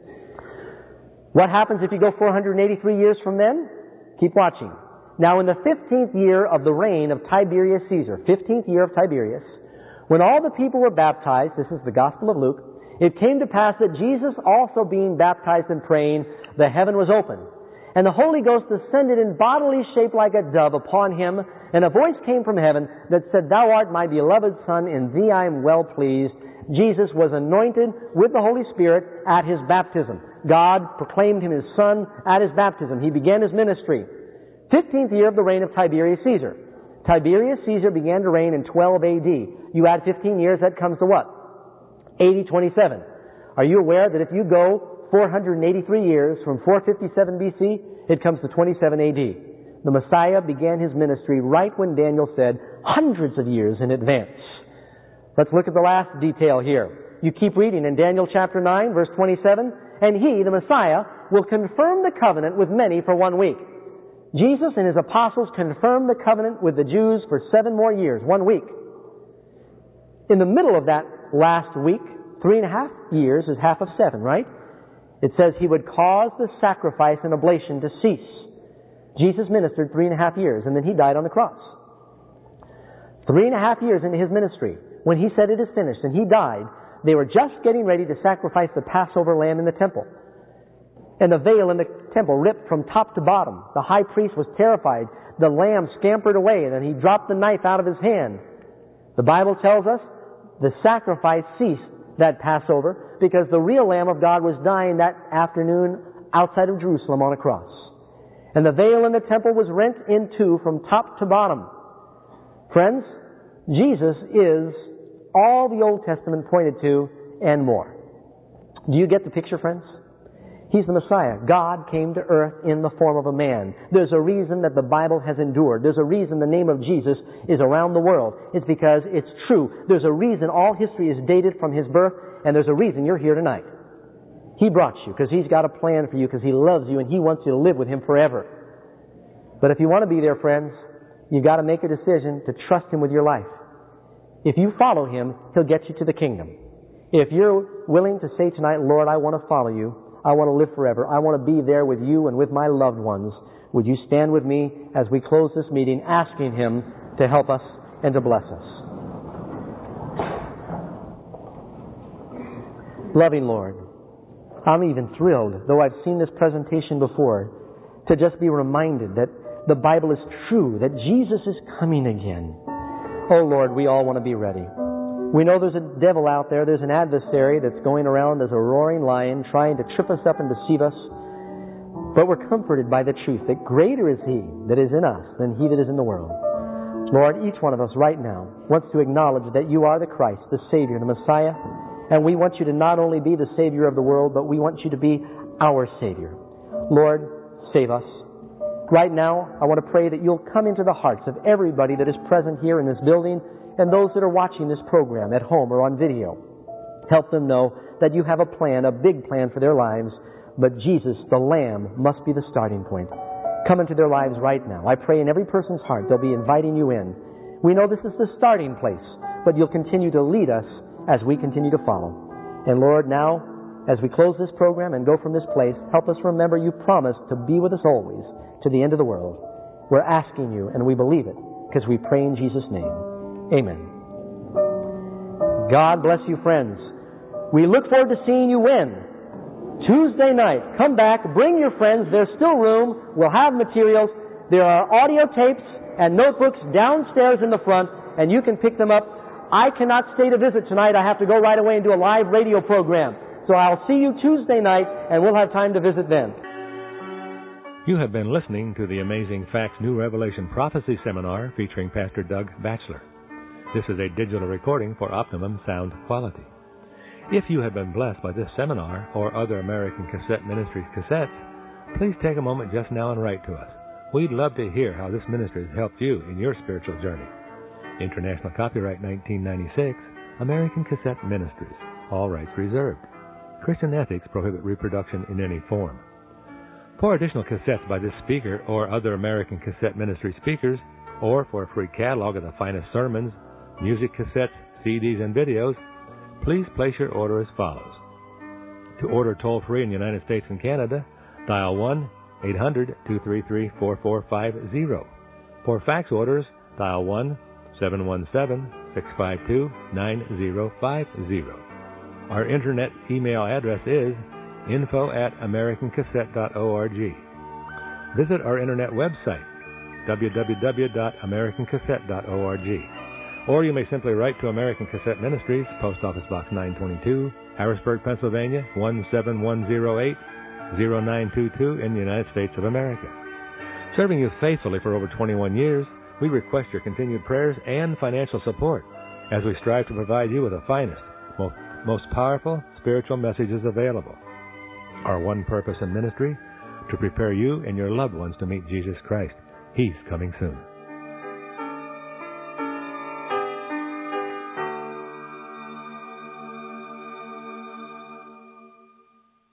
What happens if you go four hundred eighty-three years from then? Keep watching. Now in the fifteenth year of the reign of Tiberius Caesar, fifteenth year of Tiberius, when all the people were baptized, this is the Gospel of Luke, it came to pass that Jesus also being baptized and praying, the heaven was opened. And the Holy Ghost descended in bodily shape like a dove upon him, and a voice came from heaven that said, "Thou art my beloved Son, in thee I am well pleased." Jesus was anointed with the Holy Spirit at his baptism. God proclaimed him his Son at his baptism. He began his ministry. fifteenth year of the reign of Tiberius Caesar. Tiberius Caesar began to reign in twelve A D. You add fifteen years, that comes to what? A D twenty-seven. Are you aware that if you go four hundred eighty-three years from four fifty-seven B C, it comes to twenty-seven A D. The Messiah began his ministry right when Daniel said, hundreds of years in advance. Let's look at the last detail here. You keep reading in Daniel chapter nine, verse twenty-seven, "And he, the Messiah, will confirm the covenant with many for one week." Jesus and his apostles confirmed the covenant with the Jews for seven more years, one week. In the middle of that last week, three and a half years is half of seven, right? It says he would cause the sacrifice and oblation to cease. Jesus ministered three and a half years, and then he died on the cross. Three and a half years into his ministry, when he said it is finished, and he died, they were just getting ready to sacrifice the Passover lamb in the temple. And the veil in the temple ripped from top to bottom. The high priest was terrified. The lamb scampered away, and then he dropped the knife out of his hand. The Bible tells us the sacrifice ceased that Passover because the real Lamb of God was dying that afternoon outside of Jerusalem on a cross. And the veil in the temple was rent in two from top to bottom. Friends, Jesus is all the Old Testament pointed to and more. Do you get the picture, friends? He's the Messiah. God came to earth in the form of a man. There's a reason that the Bible has endured. There's a reason the name of Jesus is around the world. It's because it's true. There's a reason all history is dated from his birth, and there's a reason you're here tonight. He brought you because he's got a plan for you, because he loves you and he wants you to live with him forever. But if you want to be there, friends, you've got to make a decision to trust him with your life. If you follow him, he'll get you to the kingdom. If you're willing to say tonight, "Lord, I want to follow you. I want to live forever. I want to be there with you and with my loved ones," would you stand with me as we close this meeting, asking him to help us and to bless us? Loving Lord, I'm even thrilled, though I've seen this presentation before, to just be reminded that the Bible is true, that Jesus is coming again. Oh Lord, we all want to be ready. We know there's a devil out there, there's an adversary that's going around as a roaring lion trying to trip us up and deceive us. But we're comforted by the truth that greater is He that is in us than he that is in the world. Lord, each one of us right now wants to acknowledge that You are the Christ, the Savior, the Messiah, and we want You to not only be the Savior of the world, but we want You to be our Savior. Lord, save us. Right now, I want to pray that You'll come into the hearts of everybody that is present here in this building and those that are watching this program at home or on video. Help them know that You have a plan, a big plan for their lives, but Jesus, the Lamb, must be the starting point. Come into their lives right now. I pray in every person's heart they'll be inviting You in. We know this is the starting place, but You'll continue to lead us as we continue to follow. And Lord, now, as we close this program and go from this place, help us remember You promised to be with us always to the end of the world. We're asking You, and we believe it, because we pray in Jesus' name. Amen. God bless you, friends. We look forward to seeing you when? Tuesday night. Come back, bring your friends. There's still room. We'll have materials. There are audio tapes and notebooks downstairs in the front, and you can pick them up. I cannot stay to visit tonight. I have to go right away and do a live radio program. So I'll see you Tuesday night, and we'll have time to visit then. You have been listening to the Amazing Facts New Revelation Prophecy Seminar featuring Pastor Doug Batchelor. This is a digital recording for optimum sound quality. If you have been blessed by this seminar or other American Cassette Ministries cassettes, please take a moment just now and write to us. We'd love to hear how this ministry has helped you in your spiritual journey. International copyright nineteen ninety-six, American Cassette Ministries. All rights reserved. Christian ethics prohibit reproduction in any form. For additional cassettes by this speaker or other American Cassette Ministry speakers, or for a free catalog of the finest sermons, music cassettes, C Ds, and videos, please place your order as follows. To order toll-free in the United States and Canada, dial one eight hundred two three three four four five zero. For fax orders, dial one seven one seven six five two nine zero five zero. Our internet email address is info at american cassette dot org. Visit our internet website, w w w dot american cassette dot org. Or you may simply write to American Cassette Ministries, Post Office Box nine twenty-two, Harrisburg, Pennsylvania, one seven one zero eight, zero nine two two in the United States of America. Serving you faithfully for over twenty-one years, we request your continued prayers and financial support as we strive to provide you with the finest, most, most powerful spiritual messages available. Our one purpose in ministry, to prepare you and your loved ones to meet Jesus Christ. He's coming soon.